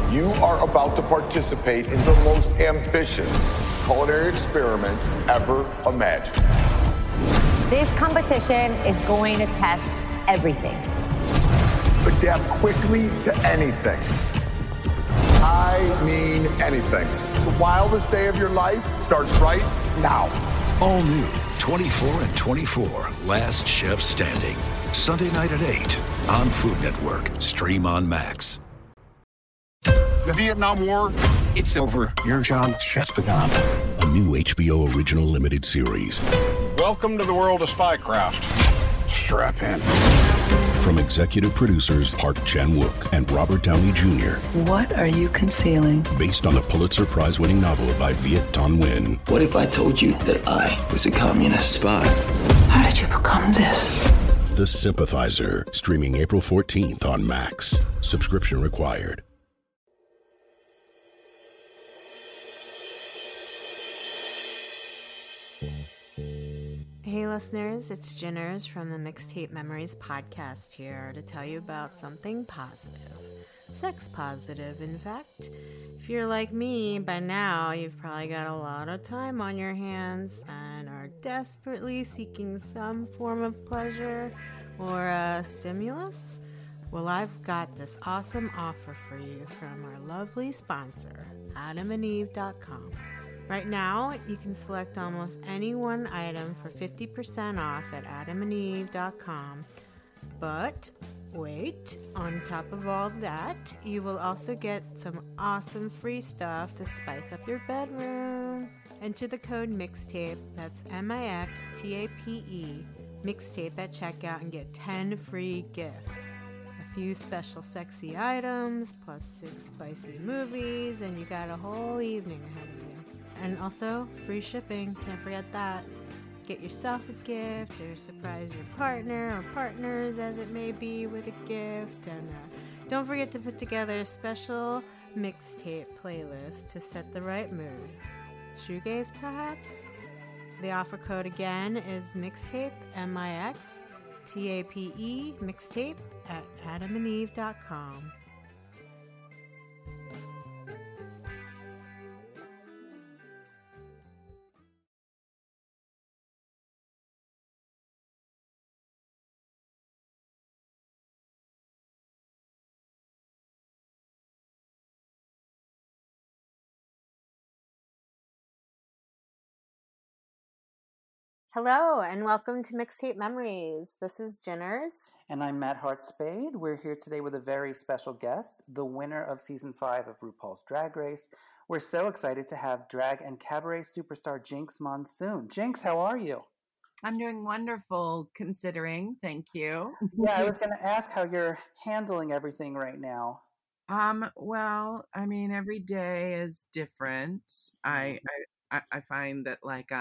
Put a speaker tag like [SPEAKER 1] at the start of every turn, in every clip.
[SPEAKER 1] You are about to participate in the most ambitious culinary experiment ever imagined.
[SPEAKER 2] This competition is going to test everything.
[SPEAKER 1] Adapt quickly to anything. I mean anything. The wildest day of your life starts right now.
[SPEAKER 3] All new 24 and 24, Last Chef Standing. Sunday night at 8 on Food Network. Stream on Max.
[SPEAKER 4] The Vietnam War, it's over. Your job has just begun.
[SPEAKER 3] A new HBO original limited series.
[SPEAKER 4] Welcome to the world of spycraft. Strap in.
[SPEAKER 3] From executive producers Park Chan-wook and Robert Downey Jr.
[SPEAKER 5] What are you concealing?
[SPEAKER 3] Based on the Pulitzer Prize-winning novel by Viet Thanh Nguyen.
[SPEAKER 6] What if I told you that I was a communist spy?
[SPEAKER 5] How did you become this?
[SPEAKER 3] The Sympathizer. Streaming April 14th on Max. Subscription required.
[SPEAKER 7] Hey listeners, it's Jinners from the Mixtape Memories podcast here to tell you about something positive. Sex positive, in fact. If you're like me, by now you've probably got a lot of time on your hands and are desperately seeking some form of pleasure or a stimulus. Well, I've got this awesome offer for you from our lovely sponsor, AdamandEve.com. Right now, you can select almost any one item for 50% off at AdamandEve.com. But wait, on top of all that, you will also get some awesome free stuff to spice up your bedroom. Enter the code MIXTAPE, that's MIXTAPE, MIXTAPE at checkout and get 10 free gifts. A few special sexy items, plus 6 spicy movies, and you got a whole evening ahead of you. And also, free shipping, can't forget that. Get yourself a gift, or surprise your partner, or partners as it may be, with a gift. And don't forget to put together a special mixtape playlist to set the right mood. Shoegaze, perhaps? The offer code again is MIXTAPE, MIXTAPE, MIXTAPE at AdamandEve.com. Hello, and welcome to Mixtape Memories. This is Jinners.
[SPEAKER 8] And I'm Matt Hart-Spade. We're here today with a very special guest, the winner of Season 5 of RuPaul's Drag Race. We're so excited to have drag and cabaret superstar Jinkx Monsoon. Jinkx, how are you?
[SPEAKER 9] I'm doing wonderful, considering. Thank you.
[SPEAKER 8] Yeah, I was going to ask how you're handling everything right now.
[SPEAKER 9] Well, I mean, every day is different. I find that, like,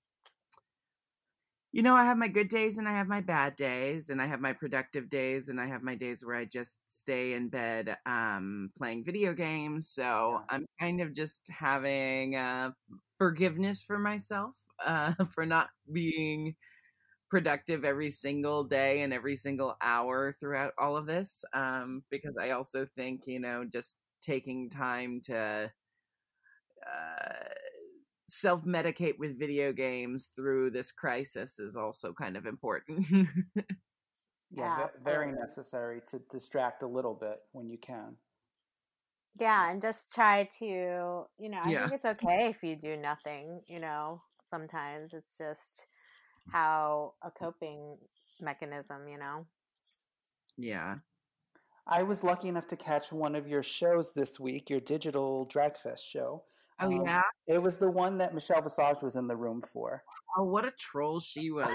[SPEAKER 9] you know, I have my good days and I have my bad days, and I have my productive days and I have my days where I just stay in bed playing video games. So I'm kind of just having forgiveness for myself for not being productive every single day and every single hour throughout all of this, because I also think, you know, just taking time to self-medicate with video games through this crisis is also kind of important.
[SPEAKER 8] Yeah, very necessary to distract a little bit when you can.
[SPEAKER 7] Yeah, and just try to, you know, I think it's okay if you do nothing, you know, sometimes it's just how a coping mechanism, you know?
[SPEAKER 9] Yeah.
[SPEAKER 8] I was lucky enough to catch one of your shows this week, your digital Drag Fest show.
[SPEAKER 9] Oh, yeah?
[SPEAKER 8] It was the one that Michelle Visage was in the room for.
[SPEAKER 9] Oh, what a troll she was.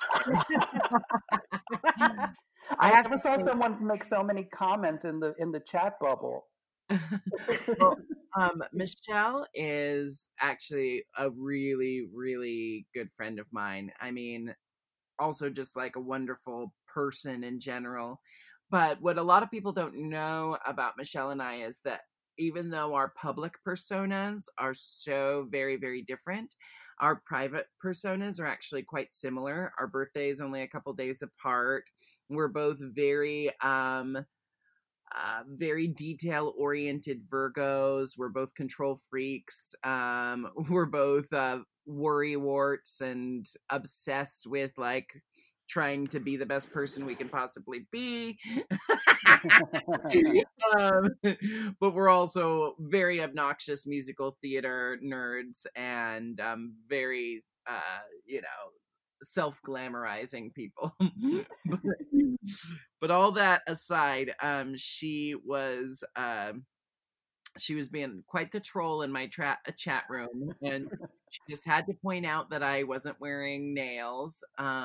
[SPEAKER 8] I never saw someone make so many comments in the chat bubble.
[SPEAKER 9] Well, Michelle is actually a really, really good friend of mine. I mean, also just like a wonderful person in general. But what a lot of people don't know about Michelle and I is that even though our public personas are so very, very different, our private personas are actually quite similar. Our birthday is only a couple days apart. We're both very very detail-oriented Virgos. We're both control freaks. We're both worrywarts and obsessed with like trying to be the best person we can possibly be. But we're also very obnoxious musical theater nerds and very, self-glamorizing people. But all that aside, she was being quite the troll in my chat room, and she just had to point out that I wasn't wearing nails,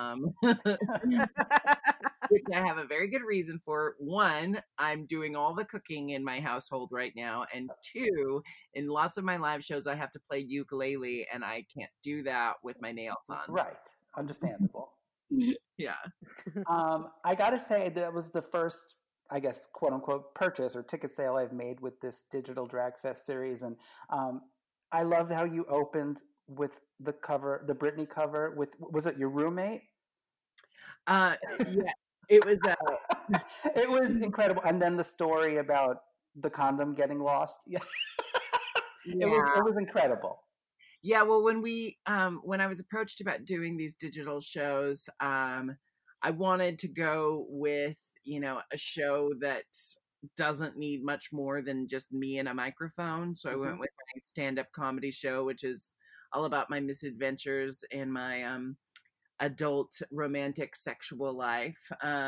[SPEAKER 9] which I have a very good reason for. One, I'm doing all the cooking in my household right now, and two, in lots of my live shows, I have to play ukulele, and I can't do that with my nails on.
[SPEAKER 8] Right. Understandable.
[SPEAKER 9] Yeah.
[SPEAKER 8] I gotta say that was the first, I guess, quote unquote, purchase or ticket sale I've made with this digital Drag Fest series. And I loved how you opened with the cover, the Britney cover with, was it your roommate?
[SPEAKER 9] Yeah, it was,
[SPEAKER 8] it was incredible. And then the story about the condom getting lost. Yeah. It was incredible.
[SPEAKER 9] Yeah, well, when I was approached about doing these digital shows, I wanted to go with, a show that doesn't need much more than just me and a microphone. So I went with my stand-up comedy show, which is all about my misadventures in my adult romantic sexual life.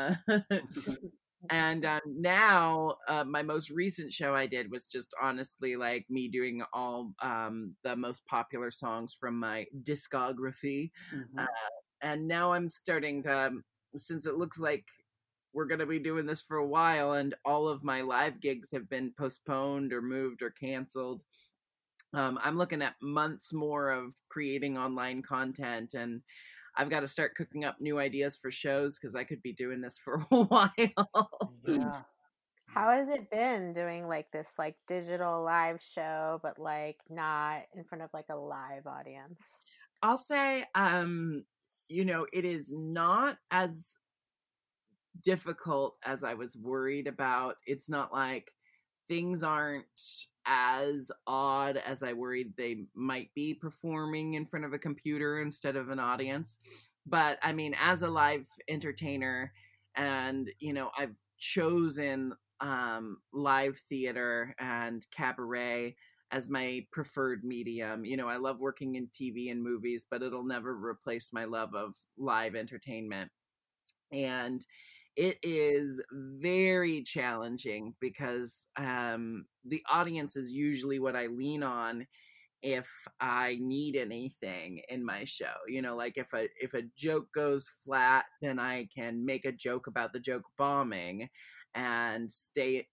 [SPEAKER 9] And now my most recent show I did was just honestly like me doing all the most popular songs from my discography. And now I'm starting to, since it looks like we're going to be doing this for a while and all of my live gigs have been postponed or moved or canceled, I'm looking at months more of creating online content, and I've got to start cooking up new ideas for shows because I could be doing this for a while.
[SPEAKER 8] Yeah.
[SPEAKER 7] How has it been doing like this like digital live show, but like not in front of like a live audience?
[SPEAKER 9] I'll say, it is not as difficult as I was worried about. It's not like things aren't as odd as I worried they might be performing in front of a computer instead of an audience. But I mean, as a live entertainer, and I've chosen live theater and cabaret as my preferred medium. I love working in TV and movies, but it'll never replace my love of live entertainment. And it is very challenging because the audience is usually what I lean on if I need anything in my show. Like if a joke goes flat, then I can make a joke about the joke bombing and stay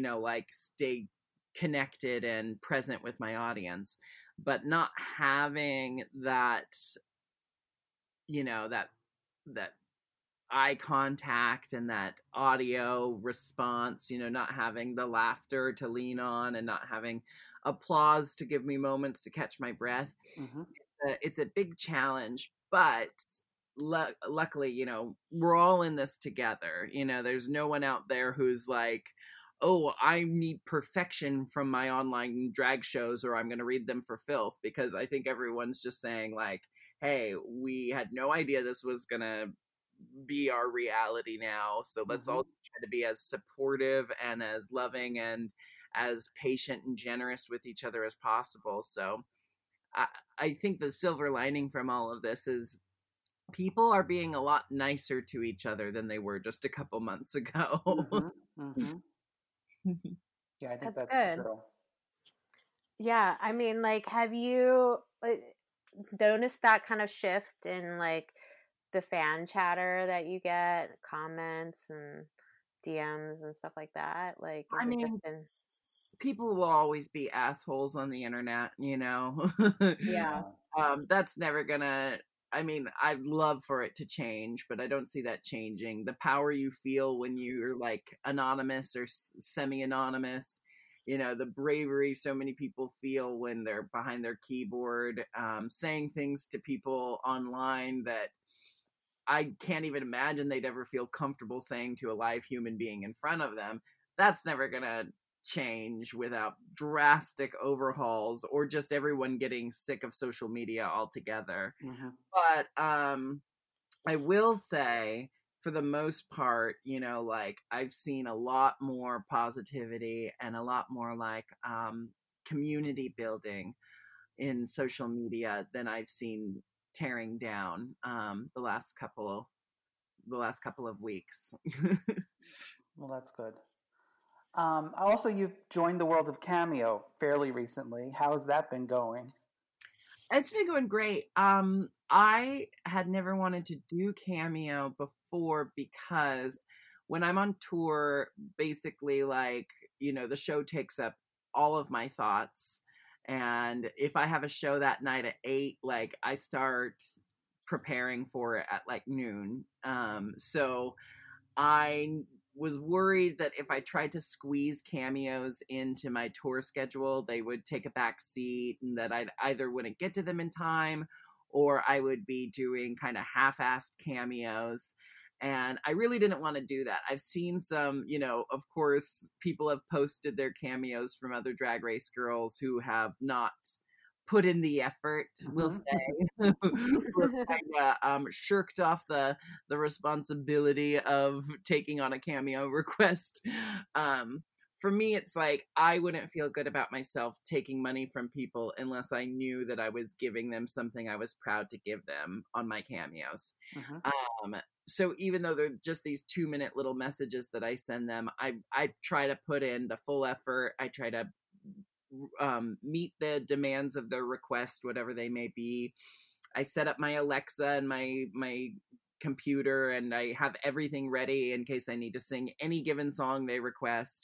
[SPEAKER 9] connected and present with my audience. But not having that, that eye contact and that audio response, not having the laughter to lean on and not having applause to give me moments to catch my breath. It's a big challenge, but luckily, we're all in this together. There's no one out there who's like, oh, I need perfection from my online drag shows or I'm going to read them for filth, because I think everyone's just saying like, hey, we had no idea this was going to be our reality now, so let's all try to be as supportive and as loving and as patient and generous with each other as possible. So I think the silver lining from all of this is people are being a lot nicer to each other than they were just a couple months ago.
[SPEAKER 8] Yeah, I think that's good.
[SPEAKER 7] Yeah, I mean, like, have you noticed that kind of shift in like the fan chatter that you get, comments and DMs and stuff like that? Like,
[SPEAKER 9] I mean, people will always be assholes on the internet,
[SPEAKER 7] Yeah.
[SPEAKER 9] That's never gonna, I'd love for it to change, but I don't see that changing. The power you feel when you're like anonymous or semi-anonymous, the bravery so many people feel when they're behind their keyboard, saying things to people online that I can't even imagine they'd ever feel comfortable saying to a live human being in front of them. that's never gonna change without drastic overhauls or just everyone getting sick of social media altogether.
[SPEAKER 8] Mm-hmm.
[SPEAKER 9] But I will say, for the most part, you know, like I've seen a lot more positivity and a lot more like community building in social media than I've seen tearing down the last couple of weeks.
[SPEAKER 8] Well, that's good. Also, you've joined the world of Cameo fairly recently. How has that been going?
[SPEAKER 9] It's been going great. I had never wanted to do Cameo before because when I'm on tour, basically, like, you know, the show takes up all of my thoughts. And if I have a show that night at 8, like, I start preparing for it at like noon. So I was worried that if I tried to squeeze cameos into my tour schedule, they would take a back seat and that I'd either wouldn't get to them in time or I would be doing kind of half-assed cameos. And I really didn't want to do that. I've seen some, you know, of course, people have posted their cameos from other Drag Race girls who have not put in the effort, we'll say, or kind of shirked off the responsibility of taking on a cameo request. For me, it's like I wouldn't feel good about myself taking money from people unless I knew that I was giving them something I was proud to give them on my cameos. So even though they're just these 2-minute little messages that I send them, I try to put in the full effort. I try to meet the demands of their request, whatever they may be. I set up my Alexa and my computer, and I have everything ready in case I need to sing any given song they request.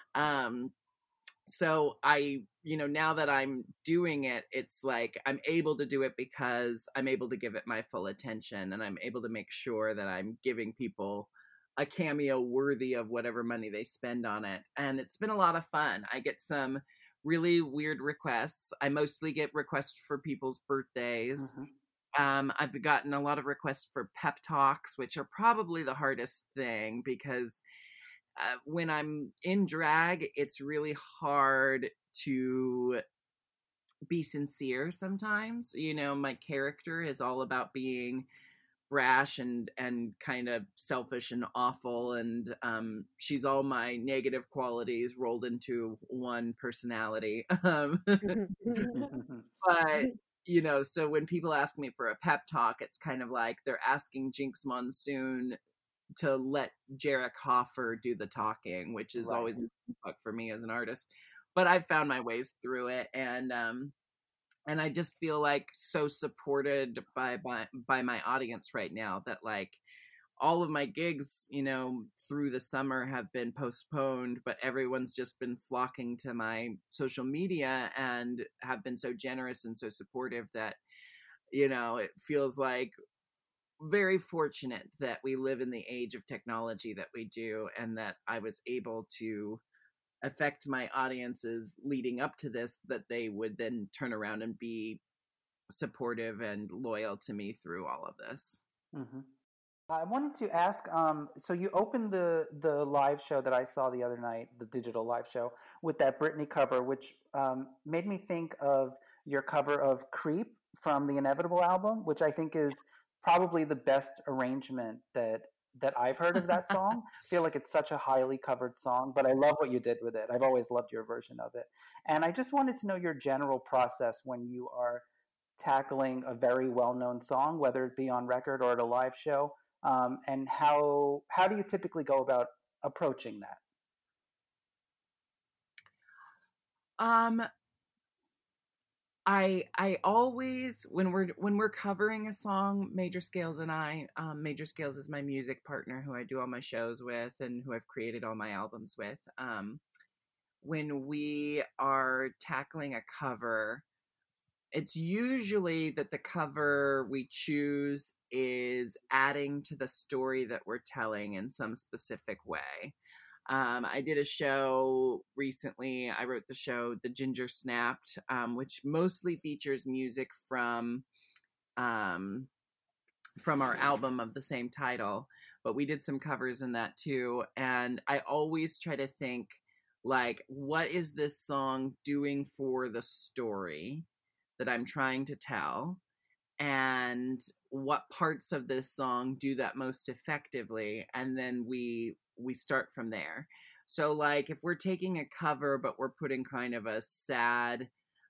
[SPEAKER 9] So I, you know, now that I'm doing it, it's like I'm able to do it because I'm able to give it my full attention, and I'm able to make sure that I'm giving people a cameo worthy of whatever money they spend on it. And it's been a lot of fun. I get some really weird requests. I mostly get requests for people's birthdays. I've gotten a lot of requests for pep talks, which are probably the hardest thing because when I'm in drag, it's really hard to be sincere sometimes. You know, my character is all about being brash and kind of selfish and awful, and she's all my negative qualities rolled into one personality. But you know, so when people ask me for a pep talk, it's kind of like they're asking Jinx Monsoon to let Jarek Hoffer do the talking, which is always a fuck for me as an artist. But I've found my ways through it, and I just feel like so supported by my audience right now that like all of my gigs, you know, through the summer have been postponed, but everyone's just been flocking to my social media and have been so generous and so supportive that, you know, it feels like very fortunate that we live in the age of technology that we do, and that I was able to affect my audiences leading up to this, that they would then turn around and be supportive and loyal to me through all of this.
[SPEAKER 8] I wanted to ask, so you opened the live show that I saw the other night, the digital live show, with that Britney cover, which made me think of your cover of Creep from the Inevitable album, which I think is probably the best arrangement that I've heard of that song. I feel like it's such a highly covered song, but I love what you did with it. I've always loved your version of it. And I just wanted to know your general process when you are tackling a very well-known song, whether it be on record or at a live show, and how do you typically go about approaching that?
[SPEAKER 9] I always, when we're covering a song, Major Scales and I, Major Scales is my music partner who I do all my shows with and who I've created all my albums with. When we are tackling a cover, it's usually that the cover we choose is adding to the story that we're telling in some specific way. I did a show recently. I wrote the show The Ginger Snapped, which mostly features music from our album of the same title. but we did some covers in that too. And I always try to think, like, what is this song doing for the story that I'm trying to tell? And what parts of this song do that most effectively? And then we start from there. So, like, if we're taking a cover, but we're putting kind of a sad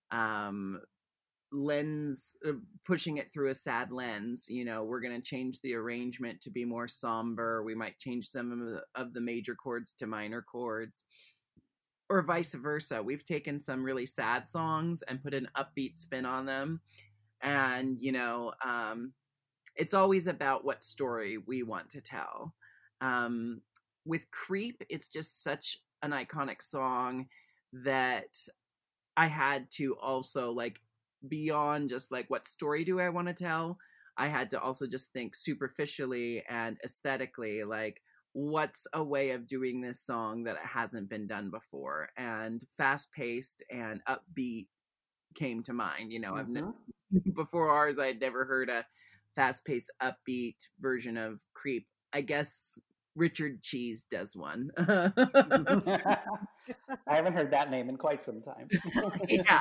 [SPEAKER 9] lens, pushing it through a sad lens, you know, we're going to change the arrangement to be more somber. We might change some of the major chords to minor chords, or vice versa. We've taken some really sad songs and put an upbeat spin on them. And, you know, it's always about what story we want to tell. With Creep, it's just such an iconic song that I had to also, like, beyond just like what story do I want to tell, I had to also just think superficially and aesthetically, like, what's a way of doing this song that it hasn't been done before. And fast-paced and upbeat came to mind. You know, before ours, I had never heard a fast-paced upbeat version of Creep. I guess Richard Cheese does one.
[SPEAKER 8] I haven't heard that name in quite some time.
[SPEAKER 9] Yeah.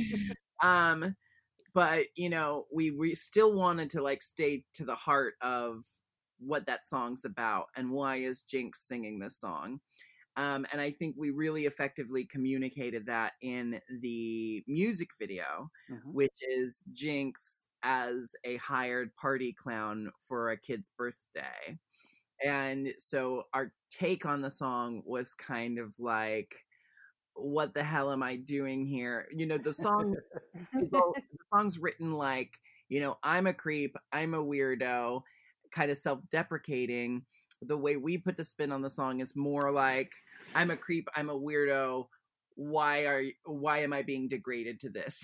[SPEAKER 9] But, you know, we still wanted to, like, stay to the heart of what that song's about and why is Jinx singing this song. And I think we really effectively communicated that in the music video, which is Jinx as a hired party clown for a kid's birthday. And so our take on the song was kind of like, what the hell am I doing here? You know, the song, the song's written like, you know, I'm a creep, I'm a weirdo, kind of self-deprecating. The way we put the spin on the song is more like, I'm a creep, I'm a weirdo. Why am I being degraded to this?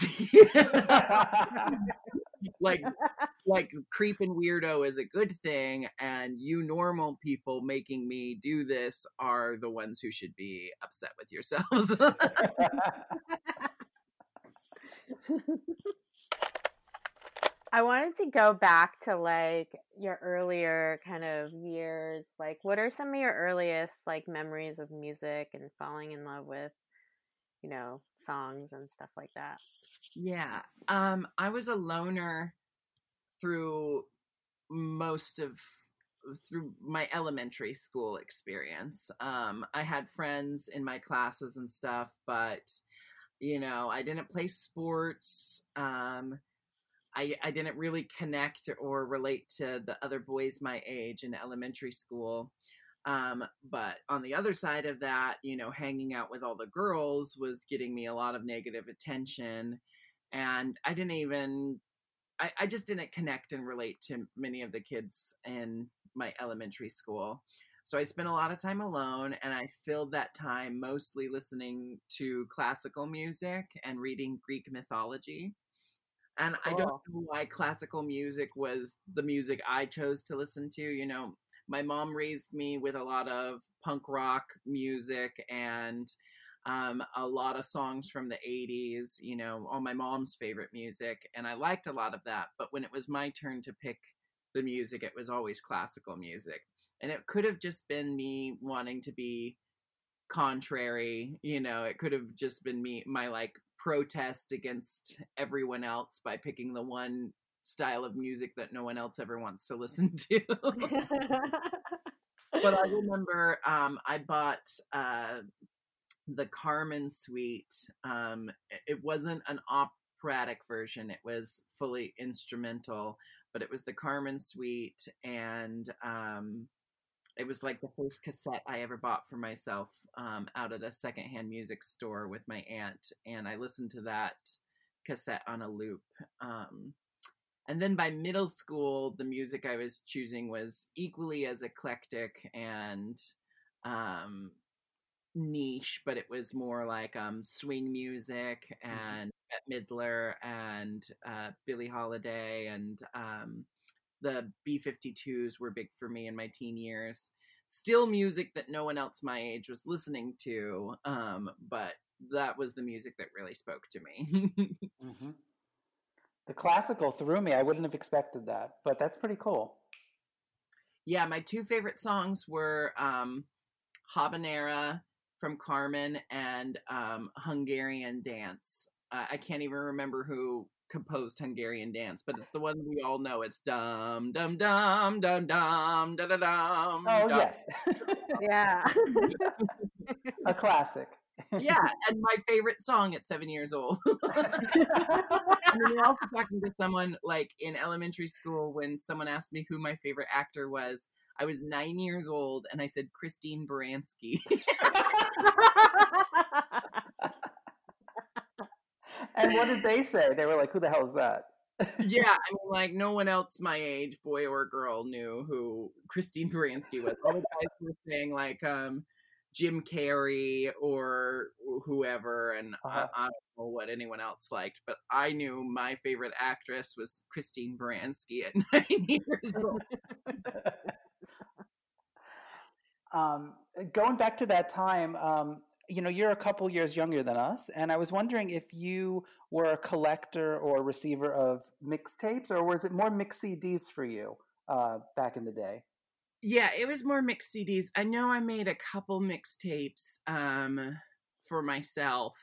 [SPEAKER 9] like creep and weirdo is a good thing, and you normal people making me do this are the ones who should be upset with yourselves.
[SPEAKER 7] I wanted to go back to like your earlier kind of years. Like, what are some of your earliest like memories of music and falling in love with, you know, songs and stuff like that?
[SPEAKER 9] Yeah. I was a loner through through my elementary school experience. I had friends in my classes and stuff, but, you know, I didn't play sports. I didn't really connect or relate to the other boys my age in elementary school. But on the other side of that, you know, hanging out with all the girls was getting me a lot of negative attention. And I just didn't connect and relate to many of the kids in my elementary school. So I spent a lot of time alone, and I filled that time mostly listening to classical music and reading Greek mythology. And cool. I don't know why classical music was the music I chose to listen to. You know, my mom raised me with a lot of punk rock music and a lot of songs from the 80s, you know, all my mom's favorite music. And I liked a lot of that. But when it was my turn to pick the music, it was always classical music. And it could have just been me wanting to be contrary, you know, it could have just been my like protest against everyone else by picking the one style of music that no one else ever wants to listen to. But I remember I bought the Carmen Suite. It wasn't an operatic version, it was fully instrumental, but it was the Carmen Suite, and it was like the first cassette I ever bought for myself out at a secondhand music store with my aunt. And I listened to that cassette on a loop. And then by middle school, the music I was choosing was equally as eclectic and niche, but it was more like swing music and Bette Midler and Billie Holiday, and the B-52s were big for me in my teen years. Still music that no one else my age was listening to, but that was the music that really spoke to me.
[SPEAKER 8] The classical threw me. I wouldn't have expected that, but that's pretty cool.
[SPEAKER 9] Yeah, my two favorite songs were Habanera from Carmen and Hungarian Dance. I can't even remember who composed Hungarian Dance, but it's the one we all know. It's dum dum dum dum dum da da dum.
[SPEAKER 8] Oh, yes.
[SPEAKER 2] Yeah.
[SPEAKER 8] A classic.
[SPEAKER 9] Yeah, and my favorite song at 7 years old. I mean, you're also talking to someone like in elementary school when someone asked me who my favorite actor was. I was 9 years old and I said Christine Baranski.
[SPEAKER 8] And what did they say? They were like, who the hell is that?
[SPEAKER 9] Yeah, I mean, like, no one else my age, boy or girl, knew who Christine Baranski was. All the guys were saying, like, Jim Carrey or whoever, and I don't know what anyone else liked, but I knew my favorite actress was Christine Baranski at 9 years old.
[SPEAKER 8] Going back to that time, you're a couple years younger than us, and I was wondering if you were a collector or receiver of mixtapes, or was it more mix CDs for you back in the day?
[SPEAKER 9] Yeah, it was more mixed CDs. I know I made a couple mixtapes for myself,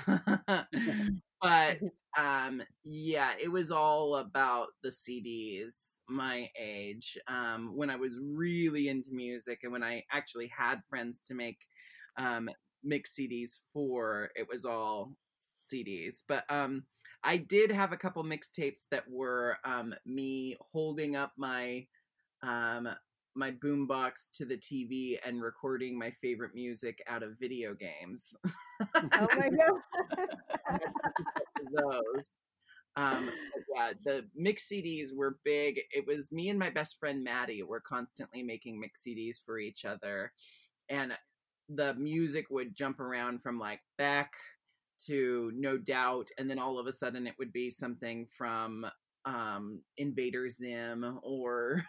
[SPEAKER 9] but yeah, it was all about the CDs my age, when I was really into music and when I actually had friends to make mix CDs for. It was all CDs, but I did have a couple mixtapes that were me holding up my my boombox to the TV and recording my favorite music out of video games.
[SPEAKER 2] Oh my god.
[SPEAKER 9] Those. Yeah, the mix CDs were big. It was me and my best friend Maddie were constantly making mix CDs for each other, and the music would jump around from like Beck to No Doubt, and then all of a sudden it would be something from Invader Zim or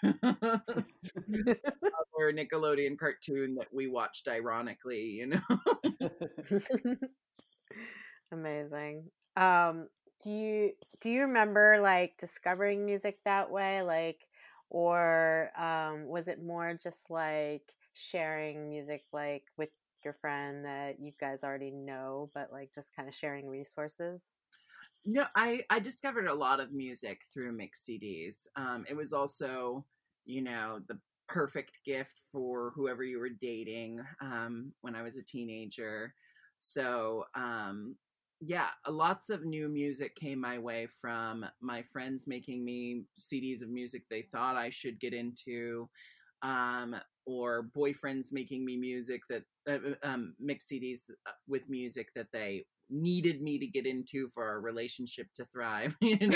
[SPEAKER 9] or Nickelodeon cartoon that we watched ironically, you know.
[SPEAKER 7] Amazing. Do you remember like discovering music that way, like, or was it more just like sharing music like with your friend that you guys already know, but like just kind of sharing resources?
[SPEAKER 9] No, I discovered a lot of music through mix CDs. It was also, the perfect gift for whoever you were dating when I was a teenager. So, yeah, lots of new music came my way from my friends making me CDs of music they thought I should get into, or boyfriends making me music that mix CDs with music that they needed me to get into for our relationship to thrive.
[SPEAKER 8] Did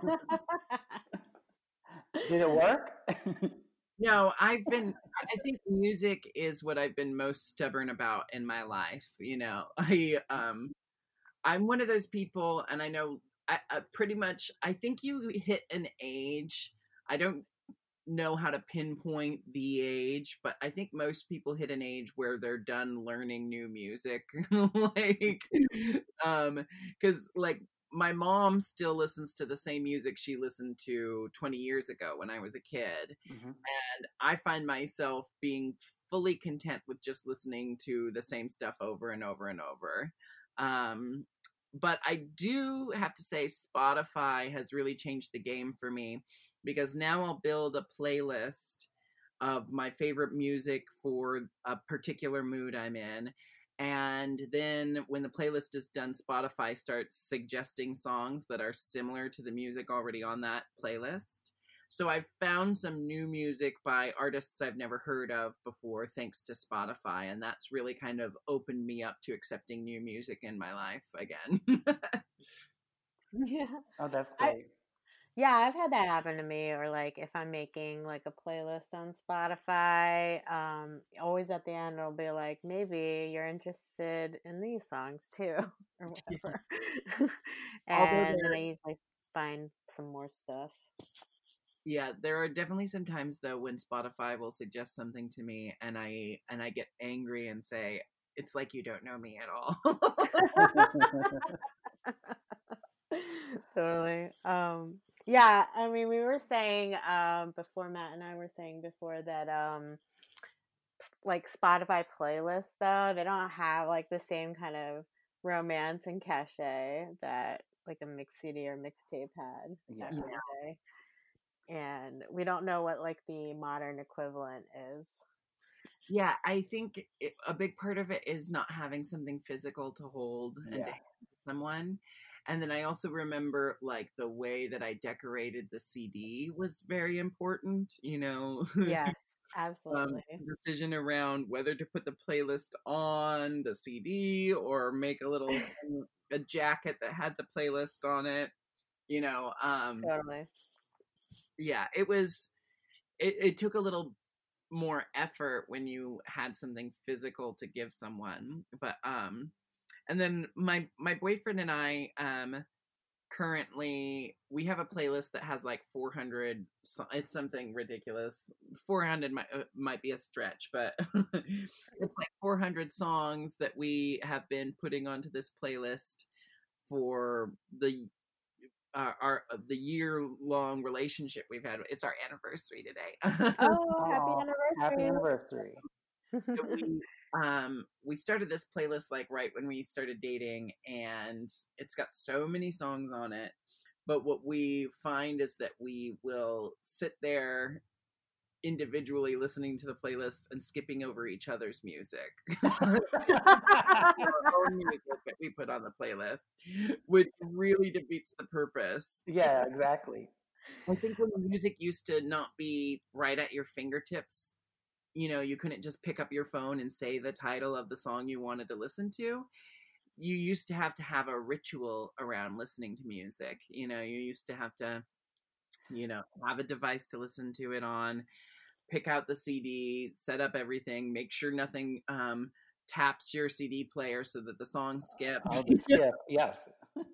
[SPEAKER 8] it work?
[SPEAKER 9] No, I think music is what I've been most stubborn about in my life. I'm one of those people, and I know I pretty much, I think you hit an age. I don't know how to pinpoint the age, but I think most people hit an age where they're done learning new music. Like, because like my mom still listens to the same music she listened to 20 years ago when I was a kid. Mm-hmm. And I find myself being fully content with just listening to the same stuff over and over and over. But I do have to say Spotify has really changed the game for me, because now I'll build a playlist of my favorite music for a particular mood I'm in. And then when the playlist is done, Spotify starts suggesting songs that are similar to the music already on that playlist. So I've found some new music by artists I've never heard of before, thanks to Spotify. And that's really kind of opened me up to accepting new music in my life again.
[SPEAKER 7] Yeah.
[SPEAKER 8] Oh, that's great.
[SPEAKER 7] Yeah, I've had that happen to me. Or like if I'm making like a playlist on Spotify, always at the end it'll be like, maybe you're interested in these songs too, or whatever. And then I usually find some more stuff.
[SPEAKER 9] Yeah, there are definitely some times though when Spotify will suggest something to me and I get angry and say, it's like you don't know me at all.
[SPEAKER 7] Totally. Yeah, I mean, we were saying before, Matt and I were saying before that like Spotify playlists, though, they don't have like the same kind of romance and cachet that like a mix CD or mixtape had back in the day. And we don't know what like the modern equivalent is.
[SPEAKER 9] Yeah, I think a big part of it is not having something physical to hold and to hand to someone. And then I also remember like the way that I decorated the CD was very important, you know.
[SPEAKER 7] Yes, absolutely.
[SPEAKER 9] Decision around whether to put the playlist on the CD or make a jacket that had the playlist on it, you know.
[SPEAKER 7] Totally.
[SPEAKER 9] Yeah, it took a little more effort when you had something physical to give someone, but and then my boyfriend and I currently we have a playlist that has like 400, it's something ridiculous. 400 might be a stretch, but it's like 400 songs that we have been putting onto this playlist for the year-long relationship we've had. It's our anniversary today.
[SPEAKER 7] Oh, happy anniversary!
[SPEAKER 8] Happy anniversary!
[SPEAKER 9] So we started this playlist like right when we started dating, and it's got so many songs on it. But what we find is that we will sit there individually listening to the playlist and skipping over each other's music. Our own music that we put on the playlist, which really defeats the purpose.
[SPEAKER 8] Yeah, exactly.
[SPEAKER 9] I think when the music used to not be right at your fingertips, you know, you couldn't just pick up your phone and say the title of the song you wanted to listen to. You used to have a ritual around listening to music. You know, you used to have to, you know, have a device to listen to it on, pick out the CD, set up everything, make sure nothing taps your CD player so that the song skips.
[SPEAKER 8] Oh, the skip, yes.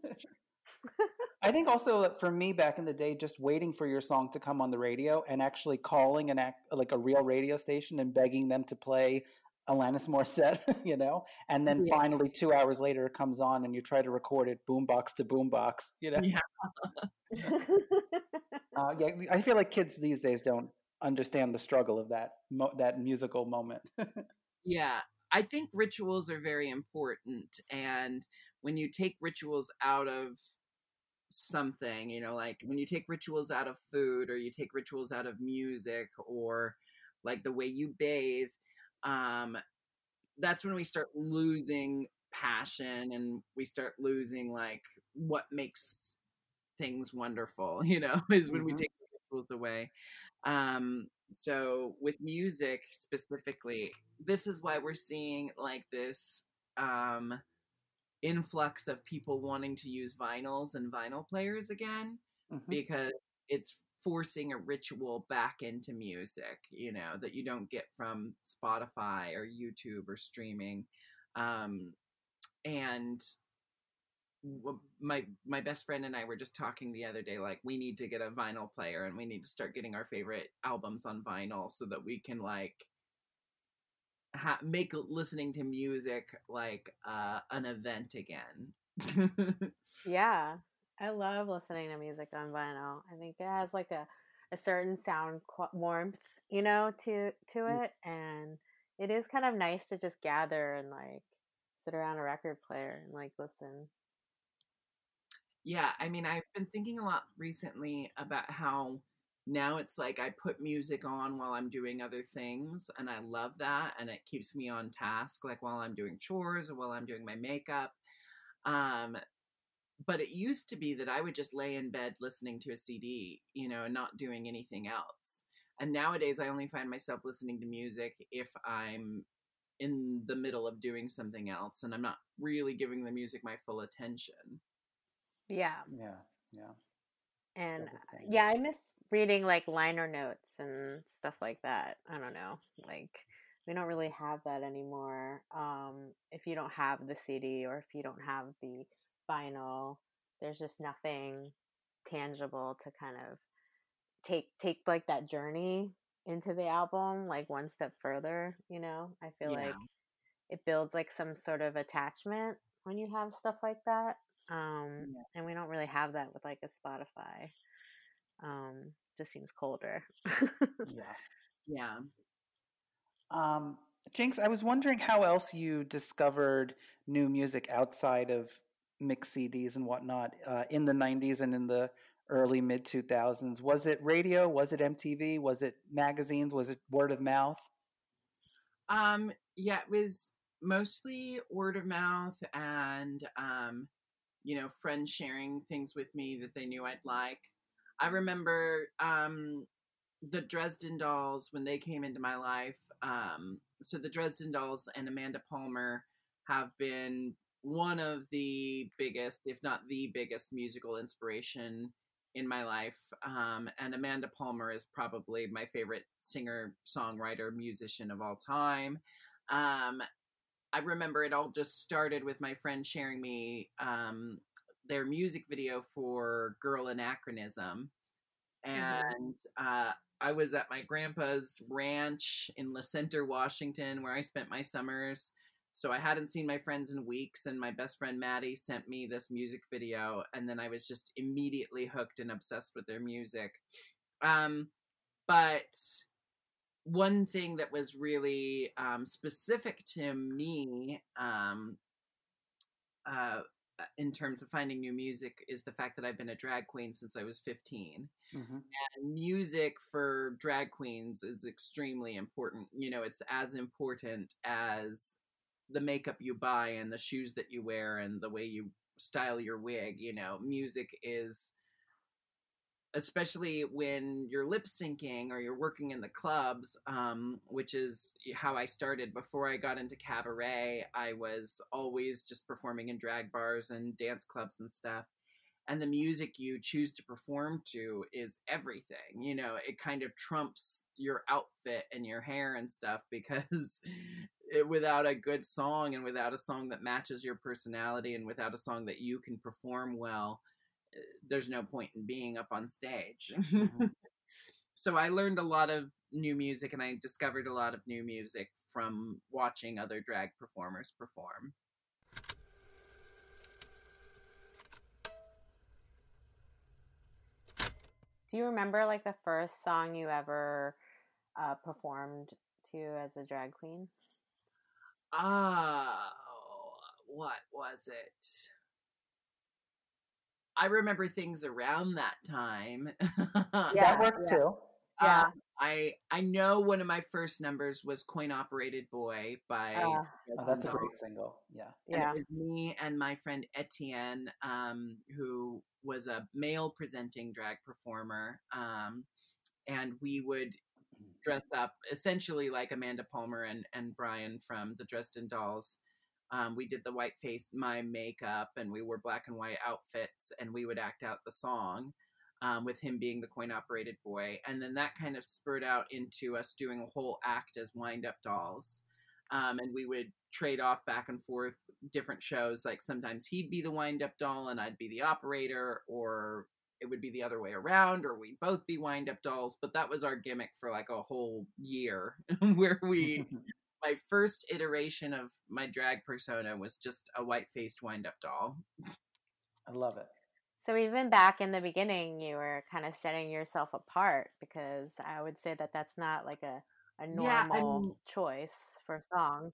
[SPEAKER 8] I think also for me back in the day, just waiting for your song to come on the radio and actually calling like a real radio station and begging them to play Alanis Morissette, you know, and then finally 2 hours later it comes on and you try to record it boombox to boombox, you know.
[SPEAKER 9] Yeah.
[SPEAKER 8] Yeah, I feel like kids these days don't understand the struggle of that musical moment.
[SPEAKER 9] Yeah, I think rituals are very important, and when you take rituals out of something, you know, like when you take rituals out of food or you take rituals out of music or like the way you bathe, that's when we start losing passion and we start losing like what makes things wonderful, you know, is when we take the rituals away. So with music specifically, this is why we're seeing like this influx of people wanting to use vinyls and vinyl players again, because it's forcing a ritual back into music, you know, that you don't get from Spotify or YouTube or streaming. And my best friend and I were just talking the other day, like we need to get a vinyl player and we need to start getting our favorite albums on vinyl so that we can like make listening to music like an event again.
[SPEAKER 7] Yeah, I love listening to music on vinyl. I think it has like a certain sound warmth, you know, to it, and it is kind of nice to just gather and like sit around a record player and like listen.
[SPEAKER 9] Yeah, I mean, I've been thinking a lot recently about how now it's like I put music on while I'm doing other things, and I love that, and it keeps me on task, like while I'm doing chores or while I'm doing my makeup. But it used to be that I would just lay in bed listening to a CD, you know, and not doing anything else. And nowadays I only find myself listening to music if I'm in the middle of doing something else and I'm not really giving the music my full attention.
[SPEAKER 7] Yeah. And yeah, I miss reading like liner notes and stuff like that. I don't know. Like we don't really have that anymore. If you don't have the CD or if you don't have the vinyl, there's just nothing tangible to kind of take like that journey into the album like one step further, you know. I feel like it builds like some sort of attachment when you have stuff like that. And we don't really have that with like a Spotify. just seems colder.
[SPEAKER 9] Yeah.
[SPEAKER 8] Jinx, I was wondering how else you discovered new music outside of mix CDs and whatnot in the 90s and in the early mid 2000s. Was it radio? Was it MTV? Was it magazines? Was it word of mouth?
[SPEAKER 9] Yeah, it was mostly word of mouth and friends sharing things with me that they knew I'd like. I remember the Dresden Dolls when they came into my life. So the Dresden Dolls and Amanda Palmer have been one of the biggest, if not the biggest, musical inspiration in my life. And Amanda Palmer is probably my favorite singer, songwriter, musician of all time. I remember it all just started with my friend sharing me their music video for Girl Anachronism. And I was at my grandpa's ranch in La Center, Washington, where I spent my summers. So I hadn't seen my friends in weeks, and my best friend Maddie sent me this music video, and then I was just immediately hooked and obsessed with their music. But one thing that was really specific to me in terms of finding new music is the fact that I've been a drag queen since I was 15. And music for drag queens is extremely important. It's as important as the makeup you buy and the shoes that you wear and the way you style your wig. Music is, especially when you're lip syncing or you're working in the clubs, which is how I started. Before I got into cabaret, I was always just performing in drag bars and dance clubs and stuff. And the music you choose to perform to is everything. It kind of trumps your outfit and your hair and stuff, because without a good song and without a song that matches your personality and without a song that you can perform well, there's no point in being up on stage. So I learned a lot of new music, and I discovered a lot of new music from watching other drag performers perform.
[SPEAKER 7] Do you remember like the first song you ever performed to as a drag queen?
[SPEAKER 9] What was it? I remember things around that time.
[SPEAKER 8] That worked too.
[SPEAKER 7] Yeah.
[SPEAKER 9] I know one of my first numbers was Coin Operated Boy by
[SPEAKER 8] that's a great single.
[SPEAKER 9] And it was me and my friend Etienne, who was a male presenting drag performer, and we would dress up essentially like Amanda Palmer and Brian from the Dresden Dolls. We did the white face mime makeup, and we wore black and white outfits, and we would act out the song, with him being the Coin Operated Boy. And then that kind of spurred out into us doing a whole act as Wind Up Dolls. And we would trade off back and forth different shows. Like sometimes he'd be the Wind Up Doll and I'd be the operator, or it would be the other way around, or we'd both be Wind Up Dolls. But that was our gimmick for like a whole year where my first iteration of my drag persona was just a white-faced wind-up doll.
[SPEAKER 8] I love it.
[SPEAKER 7] So even back in the beginning, you were kind of setting yourself apart, because I would say that that's not like a normal choice for a song.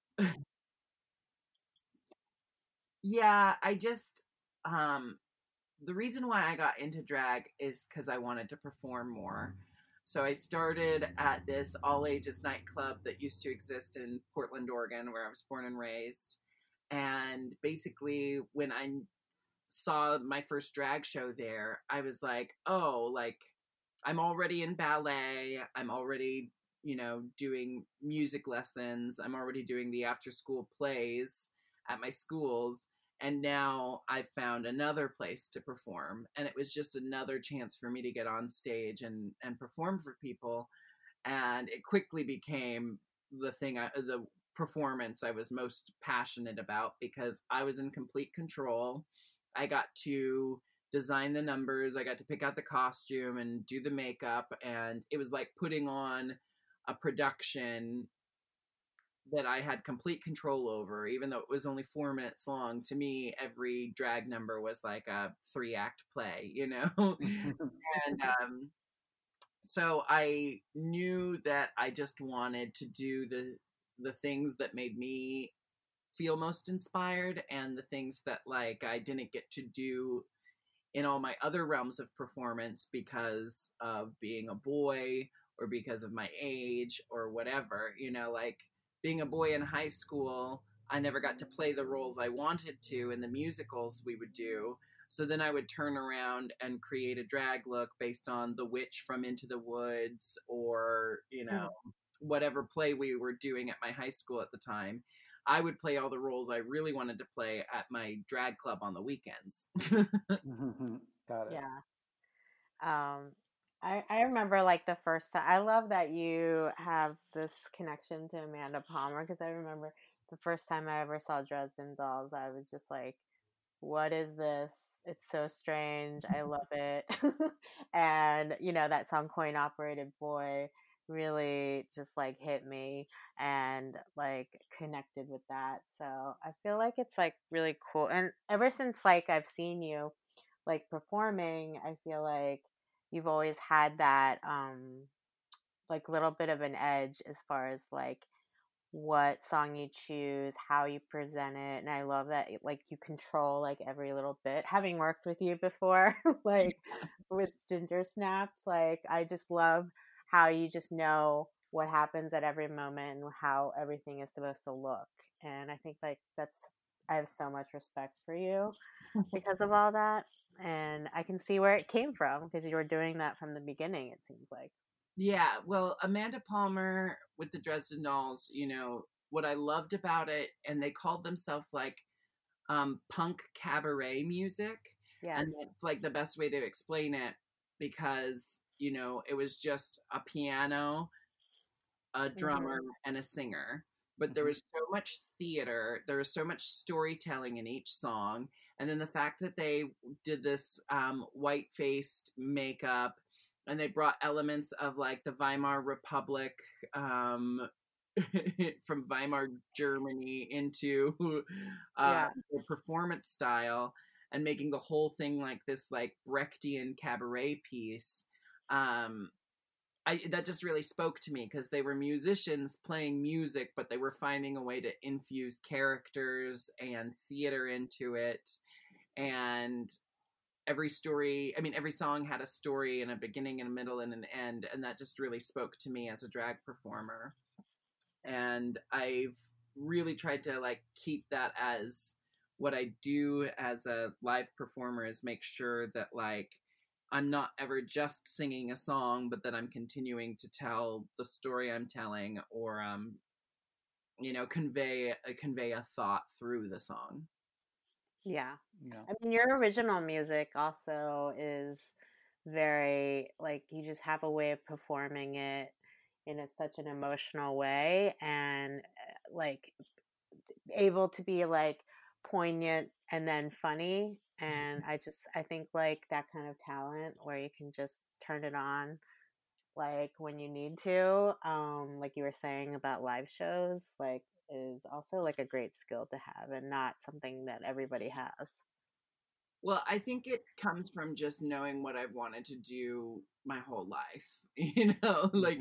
[SPEAKER 9] Yeah, I just, the reason why I got into drag is because I wanted to perform more. So I started at this all-ages nightclub that used to exist in Portland, Oregon, where I was born and raised. And basically, when I saw my first drag show there, I was like, oh, like, I'm already in ballet. I'm already, doing music lessons. I'm already doing the after-school plays at my schools. And now I've found another place to perform. And it was just another chance for me to get on stage and perform for people. And it quickly became the performance I was most passionate about, because I was in complete control. I got to design the numbers. I got to pick out the costume and do the makeup. And it was like putting on a production that I had complete control over, even though it was only 4 minutes long. To me, every drag number was like a 3-act play, you know? And so I knew that I just wanted to do the things that made me feel most inspired, and the things that like I didn't get to do in all my other realms of performance because of being a boy or because of my age or whatever, you know, like being a boy in high school, I never got to play the roles I wanted to in the musicals we would do. So then I would turn around and create a drag look based on The Witch from Into the Woods, or, you know, whatever play we were doing at my high school at the time. I would play all the roles I really wanted to play at my drag club on the weekends.
[SPEAKER 8] Got it.
[SPEAKER 7] Yeah. I remember like the first time. I love that you have this connection to Amanda Palmer, because I remember the first time I ever saw Dresden Dolls, I was just like, what is this? It's so strange. I love it. And, you know, that song Coin Operated Boy really just like hit me and like connected with that. So I feel like it's like really cool. And ever since like I've seen you like performing, I feel like you've always had that like little bit of an edge as far as like what song you choose, how you present it. And I love that like you control like every little bit. Having worked with you before, like with Ginger Snaps, like I just love how you just know what happens at every moment and how everything is supposed to look. And I think like I have so much respect for you because of all that. And I can see where it came from, because you were doing that from the beginning, it seems like.
[SPEAKER 9] Yeah, well, Amanda Palmer with the Dresden Dolls, you know, what I loved about it, and they called themselves like punk cabaret music.
[SPEAKER 7] Yes.
[SPEAKER 9] And that's like the best way to explain it, because, you know, it was just a piano, a drummer, and a singer. But there was so much theater, there was so much storytelling in each song. And then the fact that they did this white-faced makeup, and they brought elements of like the Weimar Republic from Weimar, Germany into the performance style, and making the whole thing like this like Brechtian cabaret piece. That just really spoke to me, because they were musicians playing music, but they were finding a way to infuse characters and theater into it. And every song had a story and a beginning and a middle and an end. And that just really spoke to me as a drag performer. And I've really tried to like keep that as what I do as a live performer, is make sure that like I'm not ever just singing a song, but that I'm continuing to tell the story I'm telling, or you know, convey a thought through the song.
[SPEAKER 7] Yeah. I mean, your original music also is very like, you just have a way of performing it in such an emotional way, and like able to be like poignant and then funny. And I think like that kind of talent where you can just turn it on like when you need to, like you were saying about live shows, like is also like a great skill to have, and not something that everybody has.
[SPEAKER 9] Well, I think it comes from just knowing what I've wanted to do my whole life. You know, like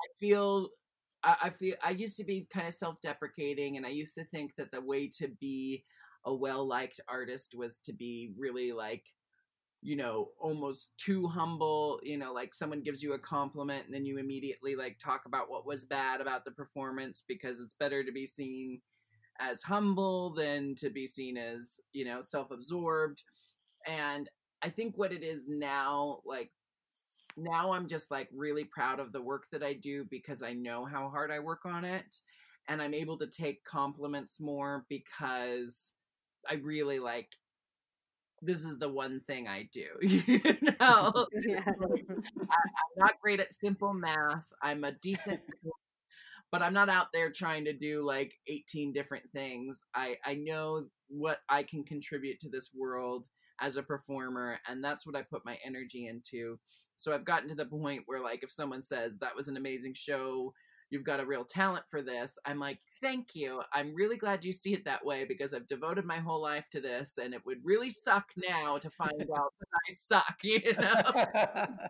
[SPEAKER 9] I used to be kind of self-deprecating, and I used to think that the way to be a well-liked artist was to be really like, you know, almost too humble, you know, like someone gives you a compliment and then you immediately like talk about what was bad about the performance, because it's better to be seen as humble than to be seen as, you know, self-absorbed. And I think what it is now, like now I'm just like really proud of the work that I do, because I know how hard I work on it, and I'm able to take compliments more, because I really like, this is the one thing I do, you know? I'm not great at simple math. I'm a decent cook, but I'm not out there trying to do like 18 different things. I know what I can contribute to this world as a performer, and that's what I put my energy into. So I've gotten to the point where like if someone says that was an amazing show, you've got a real talent for this. I'm like, thank you. I'm really glad you see it that way, because I've devoted my whole life to this, and it would really suck now to find out that I suck, you know?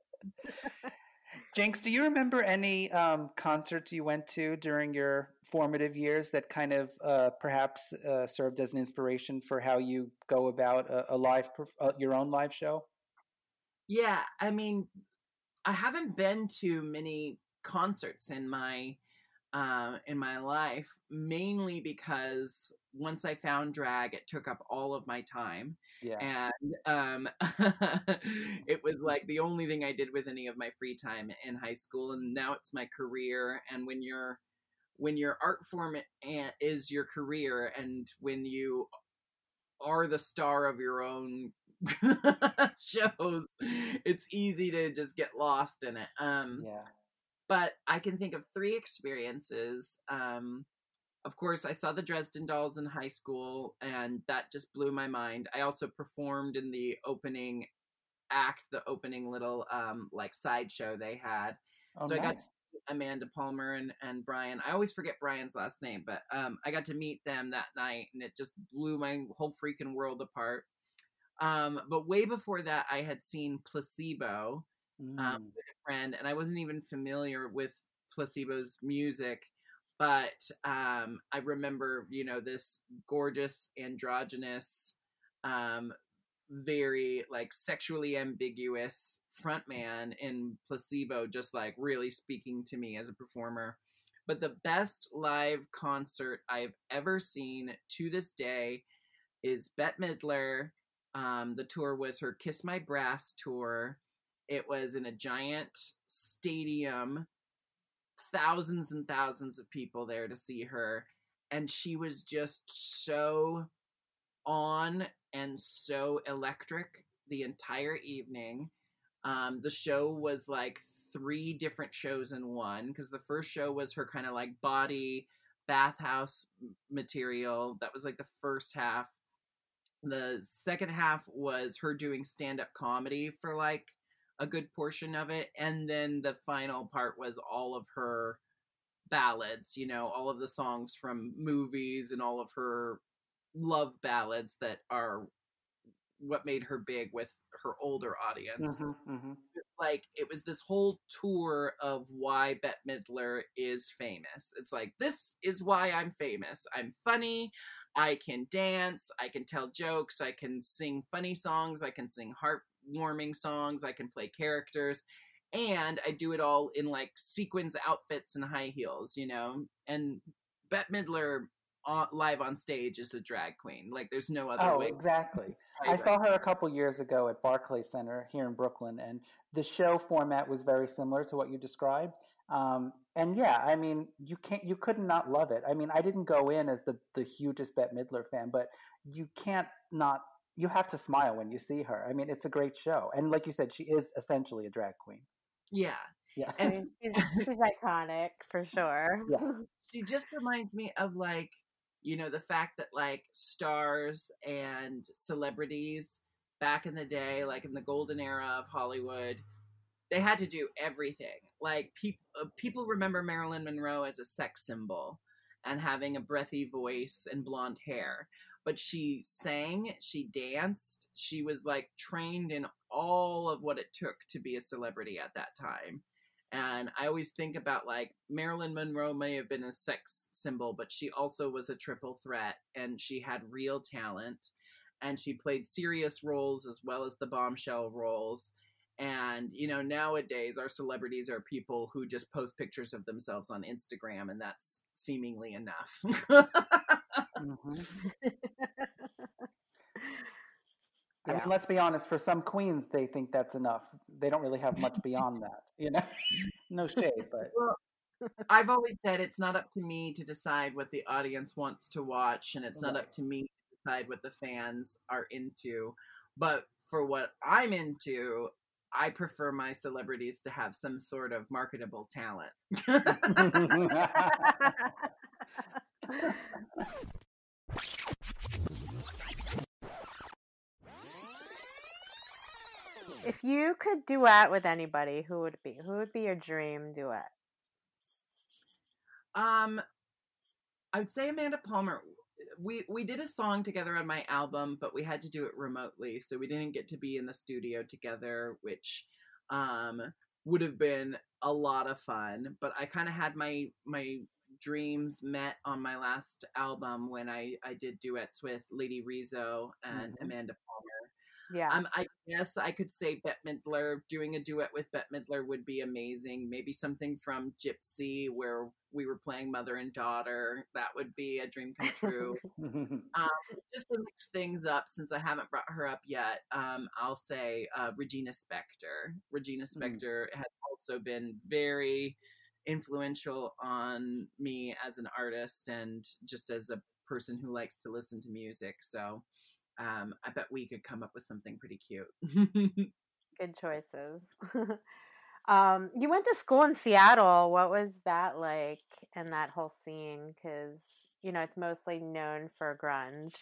[SPEAKER 8] Jinx, do you remember any concerts you went to during your formative years that kind of perhaps served as an inspiration for how you go about your own live show?
[SPEAKER 9] Yeah, I mean, I haven't been to many concerts in my life, mainly because once I found drag, it took up all of my time.
[SPEAKER 8] Yeah.
[SPEAKER 9] And it was like the only thing I did with any of my free time in high school, and now it's my career. And when your art form is your career, and when you are the star of your own shows, it's easy to just get lost in it.
[SPEAKER 8] Yeah.
[SPEAKER 9] But I can think of 3 experiences. Of course, I saw the Dresden Dolls in high school, and that just blew my mind. I also performed in the opening act, the opening little like sideshow they had.
[SPEAKER 8] Oh,
[SPEAKER 9] so
[SPEAKER 8] nice.
[SPEAKER 9] I got to meet Amanda Palmer and Brian. I always forget Brian's last name, but I got to meet them that night, and it just blew my whole freaking world apart. But way before that, I had seen Placebo with a friend, and I wasn't even familiar with Placebo's music. But I remember, you know, this gorgeous, androgynous, very like sexually ambiguous frontman in Placebo just like really speaking to me as a performer. But the best live concert I've ever seen to this day is Bette Midler. The tour was her Kiss My Brass tour. It was in a giant stadium, thousands and thousands of people there to see her, and she was just so on and so electric the entire evening. The show was like 3 different shows in one, because the first show was her kind of like body bathhouse material. That was like the first half. The second half was her doing stand-up comedy for like a good portion of it, and then the final part was all of her ballads, you know, all of the songs from movies and all of her love ballads that are what made her big with her older audience. Like, it was this whole tour of why Bette Midler is famous. It's like, this is why I'm famous. I'm funny, I can dance, I can tell jokes, I can sing funny songs, I can sing heartwarming songs, I can play characters, and I do it all in like sequins outfits and high heels, you know. And Bette Midler live on stage is a drag queen. Like, there's no other way.
[SPEAKER 8] Exactly. I saw her a couple years ago at Barclays Center here in Brooklyn, and the show format was very similar to what you described. And yeah, I mean, you could not love it. I mean, I didn't go in as the hugest Bette Midler fan, but you have to smile when you see her. I mean, it's a great show. And like you said, she is essentially a drag queen.
[SPEAKER 9] Yeah.
[SPEAKER 8] Yeah.
[SPEAKER 7] I mean, she's iconic for sure.
[SPEAKER 8] Yeah.
[SPEAKER 9] She just reminds me of like, you know, the fact that like stars and celebrities back in the day, like in the golden era of Hollywood, they had to do everything. Like people remember Marilyn Monroe as a sex symbol and having a breathy voice and blonde hair. But she sang, she danced, she was like trained in all of what it took to be a celebrity at that time. And I always think about like Marilyn Monroe may have been a sex symbol, but she also was a triple threat, and she had real talent, and she played serious roles as well as the bombshell roles. And, you know, nowadays our celebrities are people who just post pictures of themselves on Instagram, and that's seemingly enough.
[SPEAKER 8] I mean, let's be honest, for some queens, they think that's enough. They don't really have much beyond that, you know? No shade, but...
[SPEAKER 9] Well, I've always said it's not up to me to decide what the audience wants to watch, and it's not up to me to decide what the fans are into. But for what I'm into, I prefer my celebrities to have some sort of marketable talent.
[SPEAKER 7] If you could duet with anybody, who would it be? Who would be your dream duet?
[SPEAKER 9] I would say Amanda Palmer. We did a song together on my album, but we had to do it remotely, so we didn't get to be in the studio together, which would have been a lot of fun. But I kind of had my dreams met on my last album when I did duets with Lady Rizzo and Amanda Palmer.
[SPEAKER 7] Yeah.
[SPEAKER 9] I guess I could say Bette Midler. Doing a duet with Bette Midler would be amazing. Maybe something from Gypsy where we were playing mother and daughter. That would be a dream come true. Just to mix things up, since I haven't brought her up yet, I'll say Regina Spektor. Regina Spektor has also been very influential on me as an artist and just as a person who likes to listen to music. So I bet we could come up with something pretty cute.
[SPEAKER 7] Good choices. You went to school in Seattle. What was that like and that whole scene? Because, it's mostly known for grunge,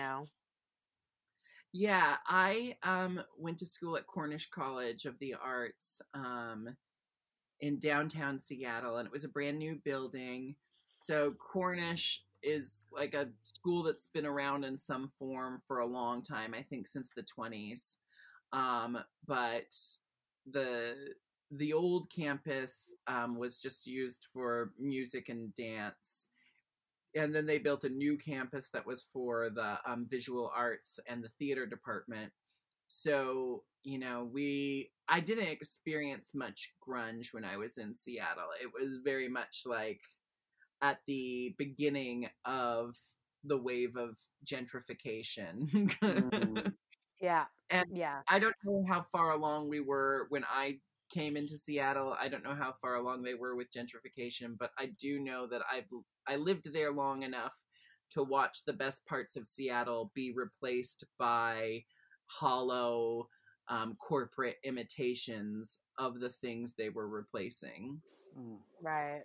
[SPEAKER 9] Yeah, I went to school at Cornish College of the Arts in downtown Seattle, and it was a brand new building. So Cornish is like a school that's been around in some form for a long time, I think since the 20s. But the old campus was just used for music and dance. And then they built a new campus that was for the visual arts and the theater department. So, I didn't experience much grunge when I was in Seattle. It was very much like at the beginning of the wave of gentrification.
[SPEAKER 7] Yeah.
[SPEAKER 9] And
[SPEAKER 7] yeah.
[SPEAKER 9] I don't know how far along we were when I came into Seattle. I don't know how far along they were with gentrification, but I do know that I lived there long enough to watch the best parts of Seattle be replaced by hollow corporate imitations of the things they were replacing.
[SPEAKER 7] Right.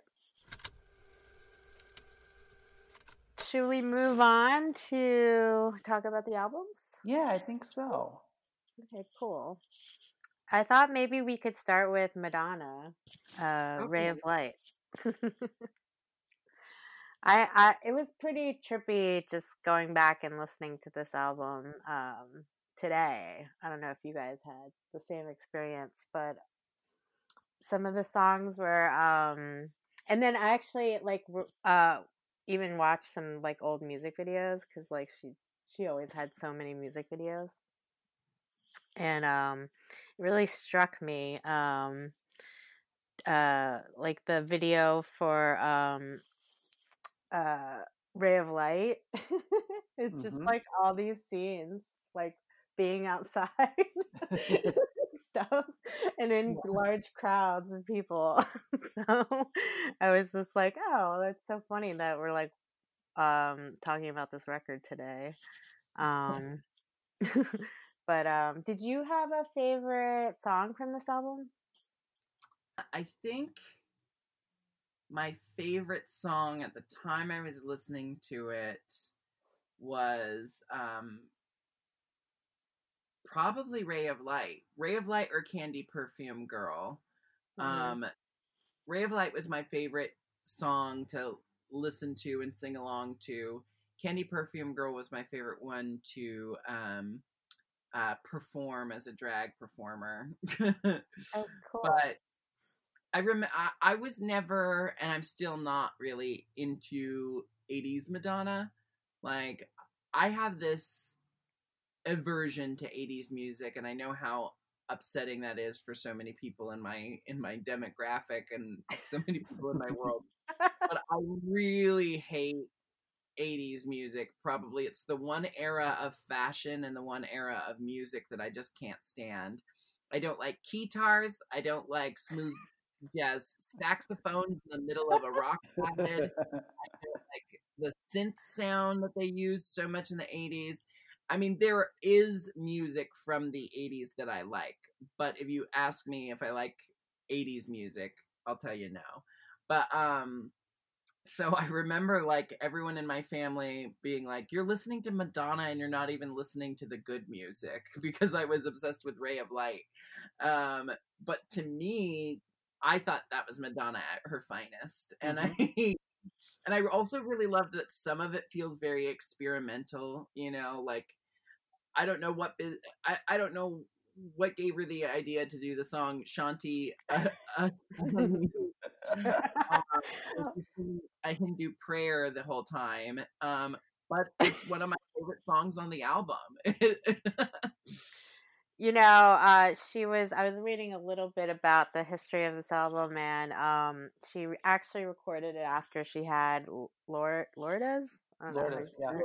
[SPEAKER 7] Should we move on to talk about the albums?
[SPEAKER 8] Yeah, I think so.
[SPEAKER 7] Okay, cool. I thought maybe we could start with Madonna, Ray of Light. It was pretty trippy just going back and listening to this album today. I don't know if you guys had the same experience, but some of the songs were and then I actually even watched some like old music videos because like she always had so many music videos, and it really struck me like the video for Ray of Light. It's just like all these scenes like being outside stuff and in large crowds of people. So I was just like, oh, that's so funny that we're like talking about this record today. But did you have a favorite song from this album?
[SPEAKER 9] I think my favorite song at the time I was listening to it was probably Ray of Light. Ray of Light or Candy Perfume Girl. Ray of Light was my favorite song to listen to and sing along to. Candy Perfume Girl was my favorite one to perform as a drag performer.
[SPEAKER 7] Oh, cool.
[SPEAKER 9] But I was never, and I'm still not really into 80s Madonna. Like, I have this aversion to 80s music, and I know how upsetting that is for so many people in my demographic and so many people in my world. But I really hate 80s music. Probably it's the one era of fashion and the one era of music that I just can't stand. I don't like keytars. I don't like smooth jazz saxophones in the middle of a rock ballad. I don't like the synth sound that they used so much in the 80s. I mean, there is music from the 80s that I like, but if you ask me if I like 80s music, I'll tell you no. But so I remember like everyone in my family being like, you're listening to Madonna and you're not even listening to the good music, because I was obsessed with Ray of Light. But to me, I thought that was Madonna at her finest. And And I also really love that some of it feels very experimental, like I don't know I don't know what gave her the idea to do the song Shanti, a Hindu prayer the whole time. But it's one of my favorite songs on the album.
[SPEAKER 7] I was reading a little bit about the history of this album, and she actually recorded it after she had Lourdes.
[SPEAKER 8] Lourdes, yeah.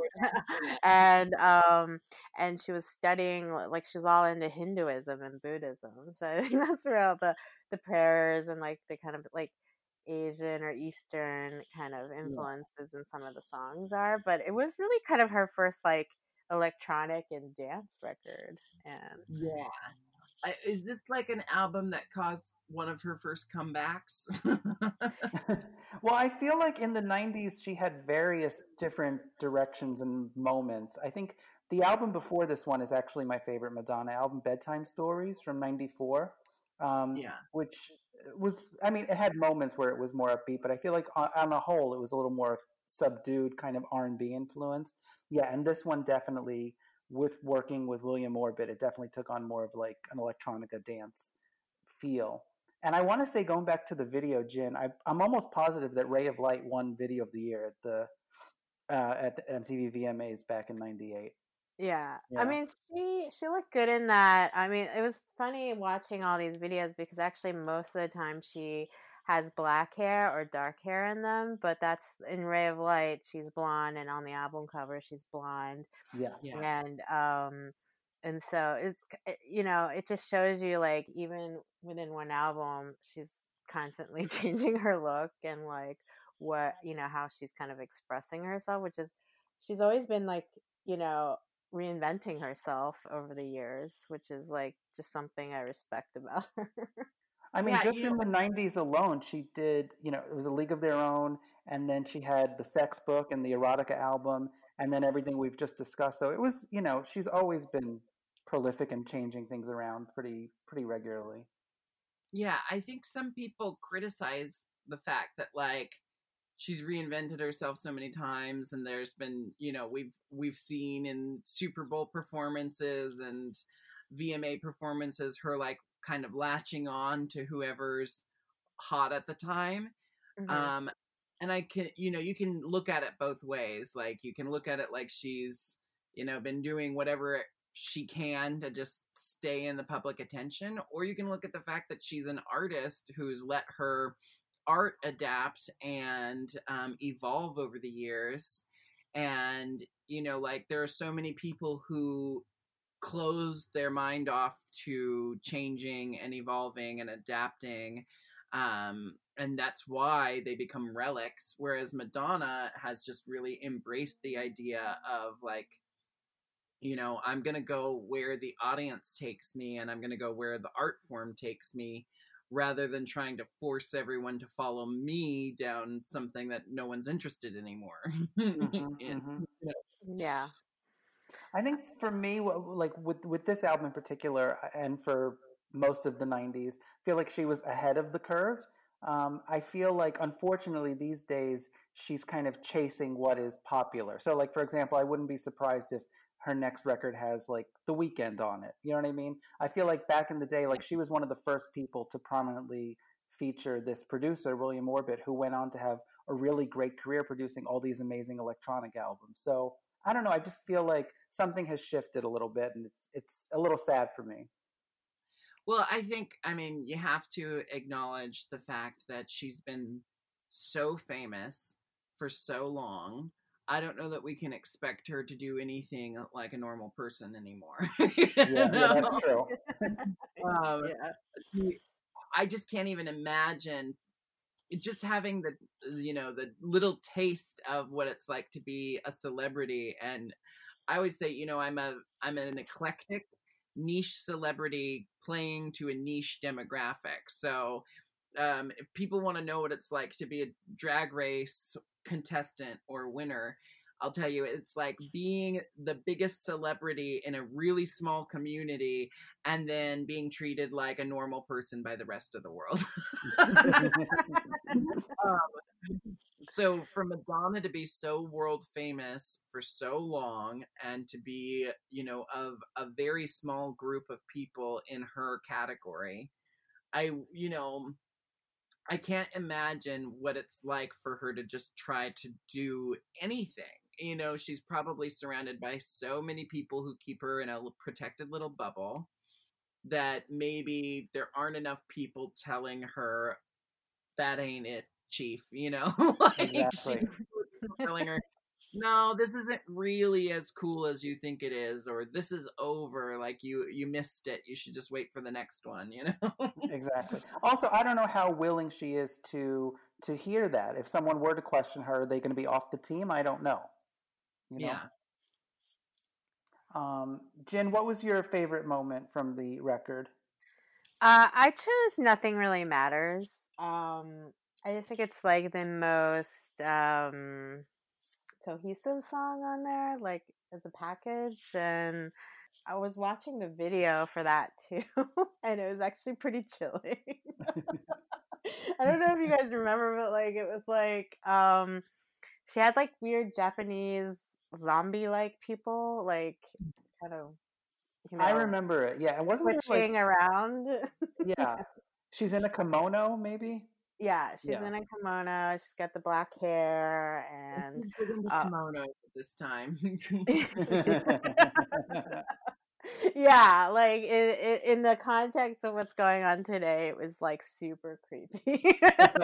[SPEAKER 7] And she was studying, like, she was all into Hinduism and Buddhism. So I think that's where all the prayers and like the kind of like Asian or Eastern kind of influences in some of the songs are. But it was really kind of her first like electronic and dance record. And
[SPEAKER 9] is this like an album that caused one of her first comebacks?
[SPEAKER 8] Well, I feel like in the 90s she had various different directions and moments. I think the album before this one is actually my favorite Madonna album, Bedtime Stories from 94. Which was, I mean, it had moments where it was more upbeat, but I feel like on a whole it was a little more subdued, kind of R&B influence. Yeah, and this one definitely, with working with William Orbit, it definitely took on more of like an electronica dance feel. And I want to say, going back to the video, Jin, I'm almost positive that Ray of Light won Video of the Year at the MTV VMAs back in '98.
[SPEAKER 7] Yeah. I mean, she looked good in that. I mean, it was funny watching all these videos because actually most of the time she has black hair or dark hair in them, but that's in Ray of Light she's blonde, and on the album cover she's blonde. And so it's, it just shows you, like, even within one album she's constantly changing her look and like what, how she's kind of expressing herself, which is, she's always been like, reinventing herself over the years, which is like just something I respect about her.
[SPEAKER 8] I mean, in the 90s alone, she did, it was A League of Their Own, and then she had the Sex Book and the Erotica album, and then everything we've just discussed. So it was, she's always been prolific and changing things around pretty regularly.
[SPEAKER 9] Yeah, I think some people criticize the fact that, like, she's reinvented herself so many times, and there's been, we've seen in Super Bowl performances and VMA performances her like kind of latching on to whoever's hot at the time. Mm-hmm. And I can, you can look at it both ways. Like, you can look at it like she's, been doing whatever she can to just stay in the public attention, or you can look at the fact that she's an artist who's let her art adapt and evolve over the years. And, like, there are so many people who close their mind off to changing and evolving and adapting. And that's why they become relics. Whereas Madonna has just really embraced the idea of, like, I'm going to go where the audience takes me, and I'm going to go where the art form takes me, rather than trying to force everyone to follow me down something that no one's interested in anymore.
[SPEAKER 7] Yeah.
[SPEAKER 8] I think for me, like with this album in particular, and for most of the 90s, I feel like she was ahead of the curve. I feel like, unfortunately, these days, she's kind of chasing what is popular. So, like, for example, I wouldn't be surprised if her next record has, like, The Weeknd on it. You know what I mean? I feel like back in the day, like, she was one of the first people to prominently feature this producer, William Orbit, who went on to have a really great career producing all these amazing electronic albums. So, I don't know. I just feel like something has shifted a little bit, and it's a little sad for me.
[SPEAKER 9] Well, I think, you have to acknowledge the fact that she's been so famous for so long. I don't know that we can expect her to do anything like a normal person anymore.
[SPEAKER 8] Yeah, that's true.
[SPEAKER 9] I just can't even imagine just having the little taste of what it's like to be a celebrity. And I always say, I'm an eclectic niche celebrity playing to a niche demographic. So if people want to know what it's like to be a Drag Race contestant or winner, I'll tell you, it's like being the biggest celebrity in a really small community and then being treated like a normal person by the rest of the world. So for Madonna to be so world famous for so long and to be, of a very small group of people in her category, I can't imagine what it's like for her to just try to do anything. She's probably surrounded by so many people who keep her in a protected little bubble that maybe there aren't enough people telling her that ain't it, chief,
[SPEAKER 8] Exactly.
[SPEAKER 9] telling her, no, this isn't really as cool as you think it is, or this is over, like you missed it, you should just wait for the next one.
[SPEAKER 8] Exactly. Also, I don't know how willing she is to hear that. If someone were to question her, are they going to be off the team? I don't know.
[SPEAKER 9] Yeah.
[SPEAKER 8] Jen, what was your favorite moment from the record?
[SPEAKER 7] I chose Nothing Really Matters. I just think it's like the most cohesive song on there, like as a package. And I was watching the video for that too, and it was actually pretty chilling. I don't know if you guys remember, but like it was like she had like weird Japanese zombie-like people, like kind of.
[SPEAKER 8] I remember it. Yeah, it wasn't
[SPEAKER 7] switching around.
[SPEAKER 8] Yeah, she's in a kimono, maybe.
[SPEAKER 7] Yeah, she's in a kimono. She's got the black hair and
[SPEAKER 9] kimono this time.
[SPEAKER 7] Yeah, like in the context of what's going on today, it was like super creepy.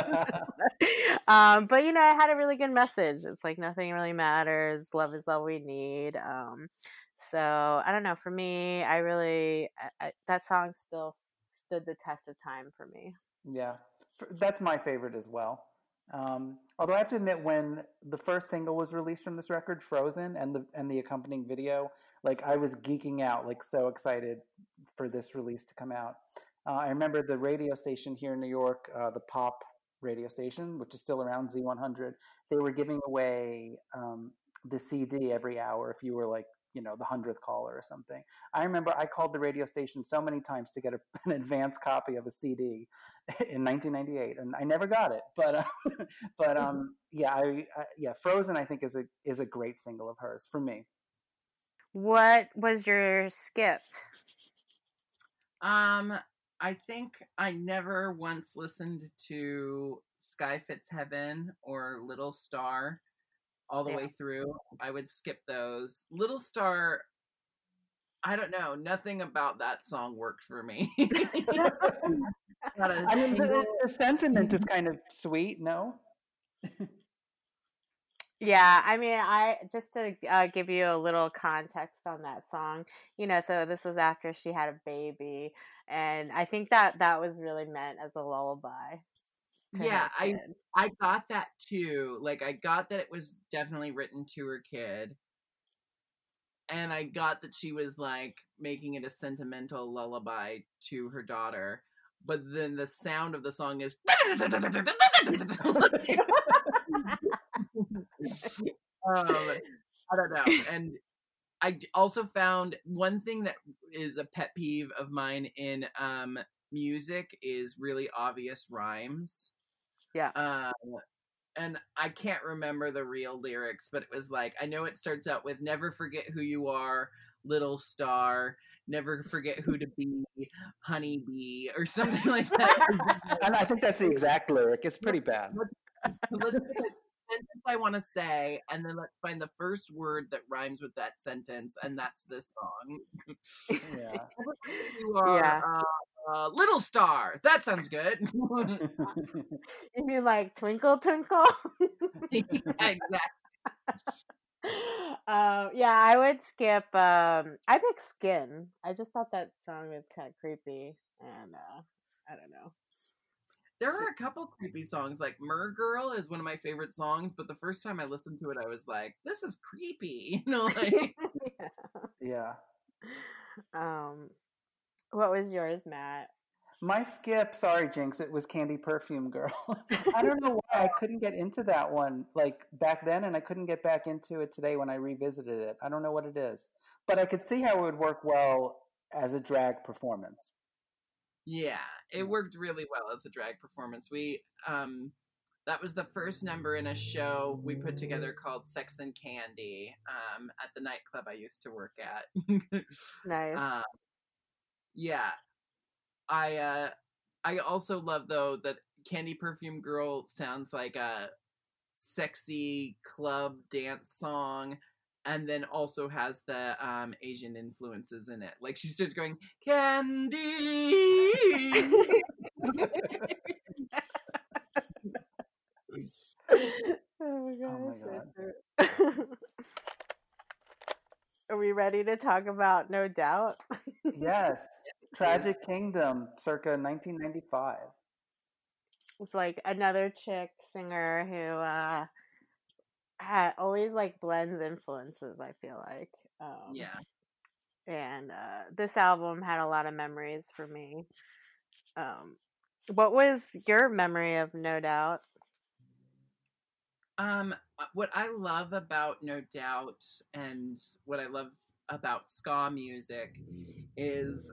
[SPEAKER 7] But it had a really good message. It's like nothing really matters. Love is all we need. So I don't know. For me, I really that song still stood the test of time for me.
[SPEAKER 8] Yeah, that's my favorite as well. Although I have to admit, when the first single was released from this record, "Frozen," and the accompanying video, like I was geeking out, like so excited for this release to come out. I remember the radio station here in New York, the pop radio station, which is still around, Z100. They were giving away the CD every hour if you were like, the 100th caller or something. I remember I called the radio station so many times to get an advance copy of a CD in 1998, and I never got it. But Frozen I think is a great single of hers for me.
[SPEAKER 7] What was your skip?
[SPEAKER 9] I think I never once listened to Sky Fits Heaven or Little Star all the way through. I would skip those. Little Star, I don't know. Nothing about that song worked for me.
[SPEAKER 8] I mean, the sentiment is kind of sweet, no?
[SPEAKER 7] Yeah, I mean, I just to give you a little context on that song, so this was after she had a baby, and I think that was really meant as a lullaby.
[SPEAKER 9] Yeah, I got that too. Like, I got that it was definitely written to her kid, and I got that she was like making it a sentimental lullaby to her daughter. But then the sound of the song is I don't know. And I also found one thing that is a pet peeve of mine in music is really obvious rhymes.
[SPEAKER 7] Yeah.
[SPEAKER 9] And I can't remember the real lyrics, but it was like, I know it starts out with "Never forget who you are, little star. Never forget who to be, honeybee," or something like that.
[SPEAKER 8] And I think that's the exact lyric. It's pretty bad.
[SPEAKER 9] Let's pick a sentence I want to say, and then let's find the first word that rhymes with that sentence, and that's this song.
[SPEAKER 8] Yeah.
[SPEAKER 9] You are little star. That sounds good.
[SPEAKER 7] You mean like Twinkle Twinkle?
[SPEAKER 9] Exactly.
[SPEAKER 7] I would skip. I picked Skin. I just thought that song was kind of creepy, and I don't know.
[SPEAKER 9] There are a couple creepy songs, like "Mer Girl" is one of my favorite songs, but the first time I listened to it, I was like, "This is creepy," like.
[SPEAKER 7] Yeah. What was yours, Matt?
[SPEAKER 8] My skip, sorry, Jinx, it was Candy Perfume Girl. I don't know why I couldn't get into that one like back then, and I couldn't get back into it today when I revisited it. I don't know what it is, but I could see how it would work well as a drag performance.
[SPEAKER 9] Yeah, it worked really well as a drag performance. We that was the first number in a show we put together called Sex and Candy at the nightclub I used to work at.
[SPEAKER 7] Nice.
[SPEAKER 9] Yeah. I also love though that Candy Perfume Girl sounds like a sexy club dance song, and then also has the Asian influences in it. Like she's just going Candy.
[SPEAKER 7] Oh my god. Are we ready to talk about No Doubt?
[SPEAKER 8] Yes. Tragic Kingdom, circa 1995.
[SPEAKER 7] It's like another chick singer who always like blends influences, I feel like.
[SPEAKER 9] Yeah.
[SPEAKER 7] And this album had a lot of memories for me. What was your memory of No Doubt?
[SPEAKER 9] What I love about No Doubt and what I love about ska music is,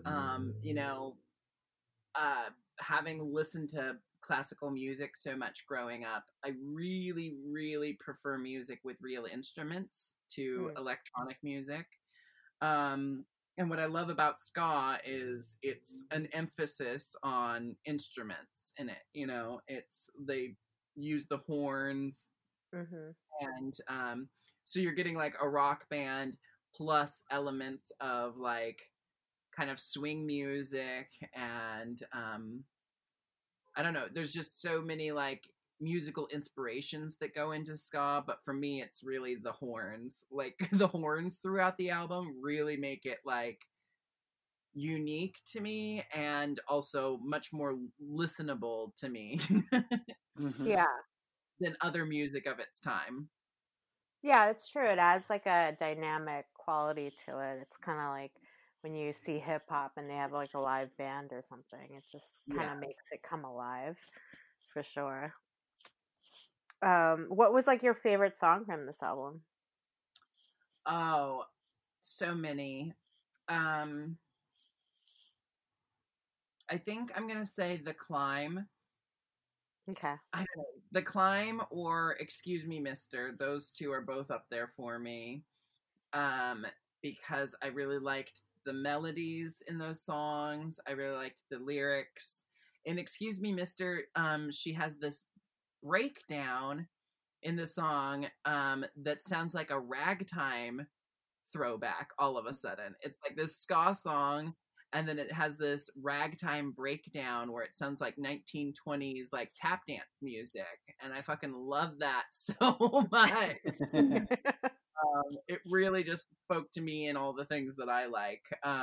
[SPEAKER 9] having listened to classical music so much growing up, I really, really prefer music with real instruments to electronic music. And what I love about ska is it's an emphasis on instruments in it. You know, they use the horns, and so you're getting like a rock band plus elements of like kind of swing music, and I don't know, there's just so many like musical inspirations that go into ska, but for me it's really the horns. Like the horns throughout the album really make it like unique to me and also much more listenable to me.
[SPEAKER 7] Yeah.
[SPEAKER 9] Than other music of its time.
[SPEAKER 7] Yeah, it's true. It adds like a dynamic quality to it. It's kind of like when you see hip hop and they have like a live band or something. It just kind of makes it come alive, for sure. What was like your favorite song from this album?
[SPEAKER 9] Oh, so many. I think I'm gonna say The Climb.
[SPEAKER 7] Okay.
[SPEAKER 9] I don't know. The Climb or Excuse Me, Mister. Those two are both up there for me. Because I really liked the melodies in those songs. I really liked the lyrics. In Excuse Me, Mister, she has this breakdown in the song that sounds like a ragtime throwback all of a sudden. It's like this ska song, and then it has this ragtime breakdown where it sounds like 1920s like tap dance music, and I fucking love that so much. It really just spoke to me and all the things that I like.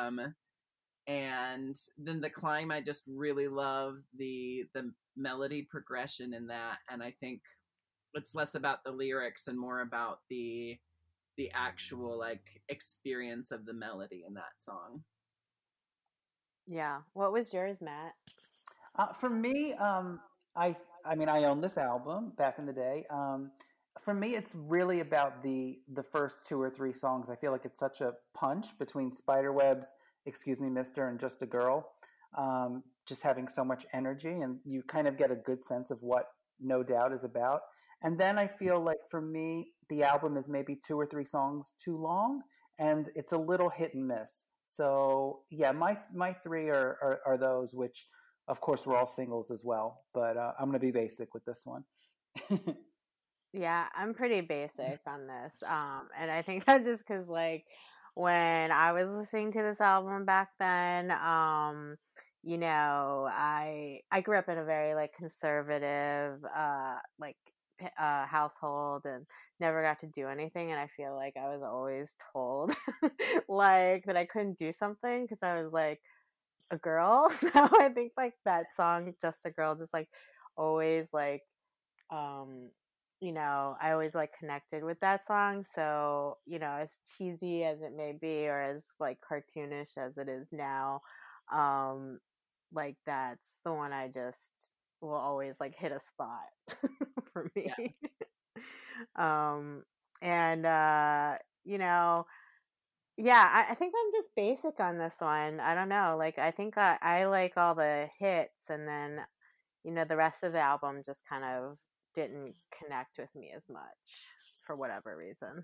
[SPEAKER 9] And then The Climb, I just really love the melody progression in that, and I think it's less about the lyrics and more about the actual like experience of the melody in that song.
[SPEAKER 7] Yeah. What was yours, Matt?
[SPEAKER 8] For me, I mean, I own this album back in the day. For me, it's really about the first 2 or 3 songs. I feel like it's such a punch between Spiderwebs, Excuse Me, Mister, and Just a Girl. Just having so much energy, and you kind of get a good sense of what No Doubt is about. And then I feel like for me, the album is maybe 2 or 3 songs too long, and it's a little hit and miss. So yeah, my 3 are those, which of course were all singles as well. But I'm going to be basic with this one.
[SPEAKER 7] Yeah, I'm pretty basic on this. And I think that's just because, like, when I was listening to this album back then, you know, I grew up in a very, like, conservative, household and never got to do anything. And I feel like I was always told, like, that I couldn't do something because I was, like, a girl. So I think, like, that song, Just a Girl, just, like, always, like, you know, I always like connected with that song. So, you know, as cheesy as it may be, or as like cartoonish as it is now, like that's the one I just will always like hit a spot for me. And you know, yeah, I think I'm just basic on this one. I don't know. Like, I think I like all the hits, and then, you know, the rest of the album just kind of didn't connect with me as much for whatever reason.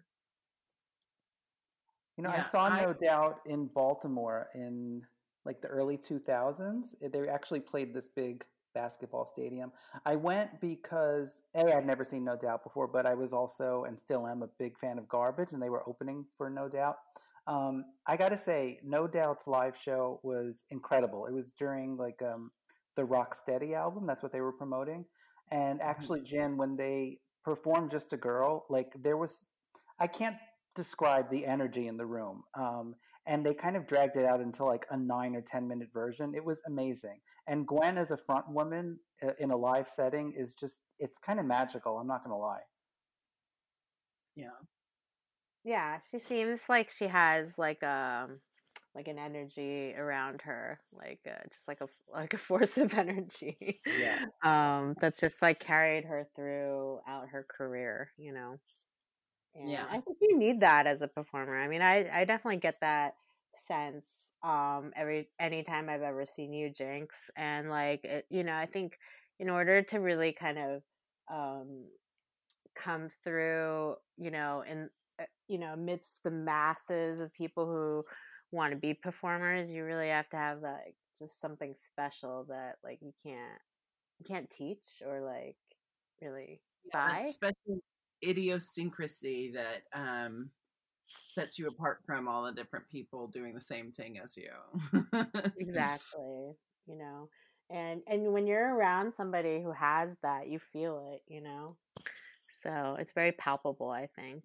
[SPEAKER 8] You know, I saw No Doubt in Baltimore in like the early 2000s. They actually played this big basketball stadium. I went because I'd never seen No Doubt before, but I was also and still am a big fan of Garbage, and they were opening for No Doubt. I got to say, No Doubt's live show was incredible. It was during like the Rocksteady album. That's what they were promoting. And actually, Jen, when they performed Just a Girl, like there was, I can't describe the energy in the room. And they kind of dragged it out into like a 9 or 10 minute version. It was amazing. And Gwen as a front woman in a live setting is just, it's kind of magical. I'm not going to lie.
[SPEAKER 9] Yeah.
[SPEAKER 7] Yeah, she seems like she has like an energy around her, like just like a force of energy.
[SPEAKER 8] Yeah.
[SPEAKER 7] That's just like carried her throughout her career, you know. And
[SPEAKER 9] yeah,
[SPEAKER 7] I think you need that as a performer. I mean, I definitely get that sense anytime I've ever seen you, Jinx, and like you know, I think in order to really kind of come through, you know, in you know, amidst the masses of people who want to be performers, you really have to have like just something special that like you can't teach or like really buy.
[SPEAKER 9] That special idiosyncrasy that sets you apart from all the different people doing the same thing as you.
[SPEAKER 7] Exactly. You know, and when you're around somebody who has that, you feel it, you know. So it's very palpable, I think.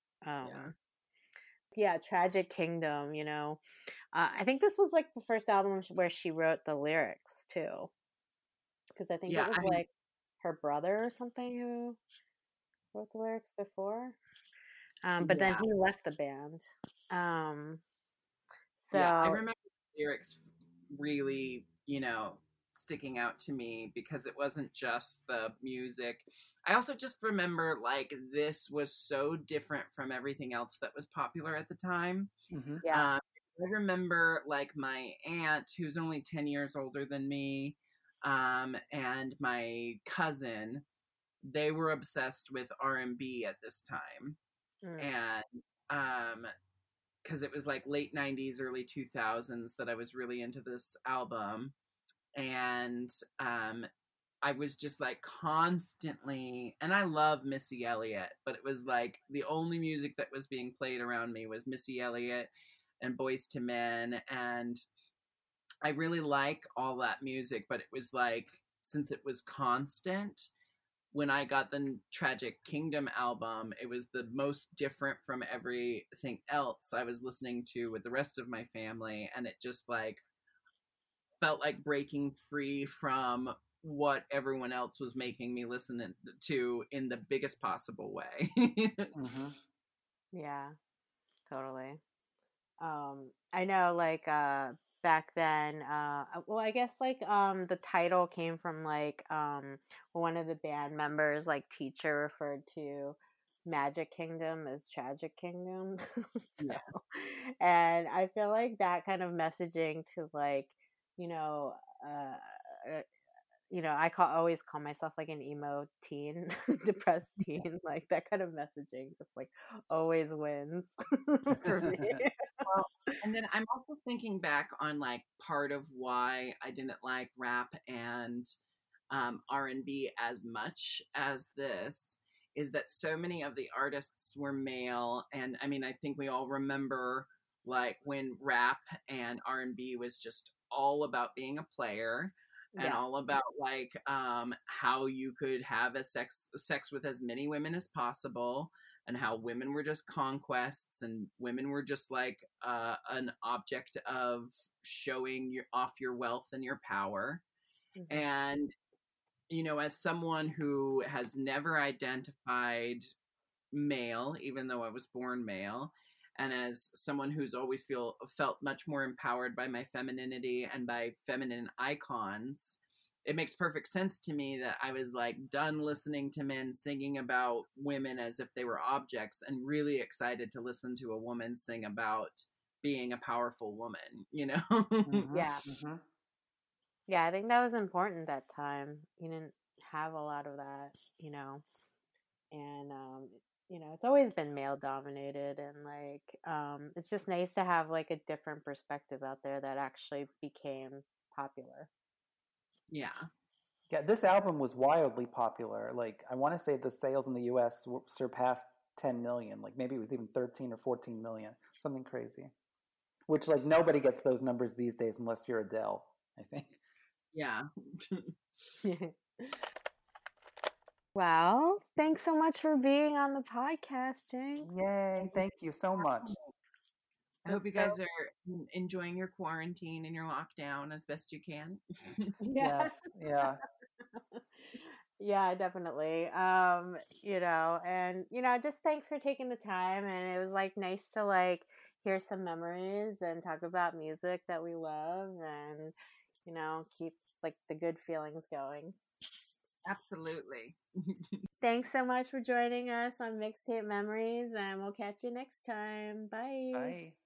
[SPEAKER 7] Yeah, Tragic Kingdom, you know. I think this was like the first album where she wrote the lyrics too. Because I think it was like her brother or something who wrote the lyrics before. But then he left the band. So
[SPEAKER 9] I remember the lyrics really, you know, sticking out to me because it wasn't just the music. I also just remember like this was so different from everything else that was popular at the time.
[SPEAKER 8] Mm-hmm.
[SPEAKER 7] Yeah.
[SPEAKER 9] I remember like my aunt, who's only 10 years older than me, and my cousin, they were obsessed with R&B at this time. And because it was like late 90s, early 2000s that I was really into this album. And I was just like constantly, and I love Missy Elliott, but it was like the only music that was being played around me was Missy Elliott and Boyz II Men. And I really like all that music, but it was like, since it was constant, when I got the Tragic Kingdom album, it was the most different from everything else I was listening to with the rest of my family. And it just like felt like breaking free from what everyone else was making me listen to in the biggest possible way.
[SPEAKER 8] Mm-hmm.
[SPEAKER 7] Yeah, totally. I know like back then well, I guess like the title came from like one of the band members, like teacher, referred to Magic Kingdom as Tragic Kingdom. And I feel like that kind of messaging to like, you know, I always call myself like an emo teen, depressed teen. Like that kind of messaging just like always wins for me.
[SPEAKER 9] Well, and then I'm also thinking back on like part of why I didn't like rap and R&B as much as this is that so many of the artists were male. And I mean, I think we all remember like when rap and R&B was just all about being a player and all about like how you could have a sex with as many women as possible, and how women were just conquests and women were just like an object of showing off your wealth and your power. Mm-hmm. And, you know, as someone who has never identified male, even though I was born male, And as someone who's always felt much more empowered by my femininity and by feminine icons, it makes perfect sense to me that I was like done listening to men singing about women as if they were objects and really excited to listen to a woman sing about being a powerful woman, you know?
[SPEAKER 8] Mm-hmm.
[SPEAKER 2] Yeah.
[SPEAKER 8] Mm-hmm.
[SPEAKER 7] Yeah, I think that was important that time. You didn't have a lot of that, you know, and you know, it's always been male dominated, and like it's just nice to have like a different perspective out there that actually became popular.
[SPEAKER 9] Yeah.
[SPEAKER 8] Yeah, this album was wildly popular. Like, I want to say the sales in the US surpassed 10 million. Like, maybe it was even 13 or 14 million. Something crazy. Which, like, nobody gets those numbers these days unless you're Adele, I think.
[SPEAKER 9] Yeah.
[SPEAKER 7] Well, thanks so much for being on the podcast, Jinx.
[SPEAKER 8] Yay, thank you so much.
[SPEAKER 9] I hope you guys are enjoying your quarantine and your lockdown as best you can.
[SPEAKER 8] Yes, yeah.
[SPEAKER 7] Yeah, definitely. You know, and you know, just thanks for taking the time, and it was like nice to like hear some memories and talk about music that we love, and you know, keep like the good feelings going.
[SPEAKER 9] Absolutely.
[SPEAKER 7] Thanks so much for joining us on Mixtape Memories, and we'll catch you next time. Bye.
[SPEAKER 8] Bye.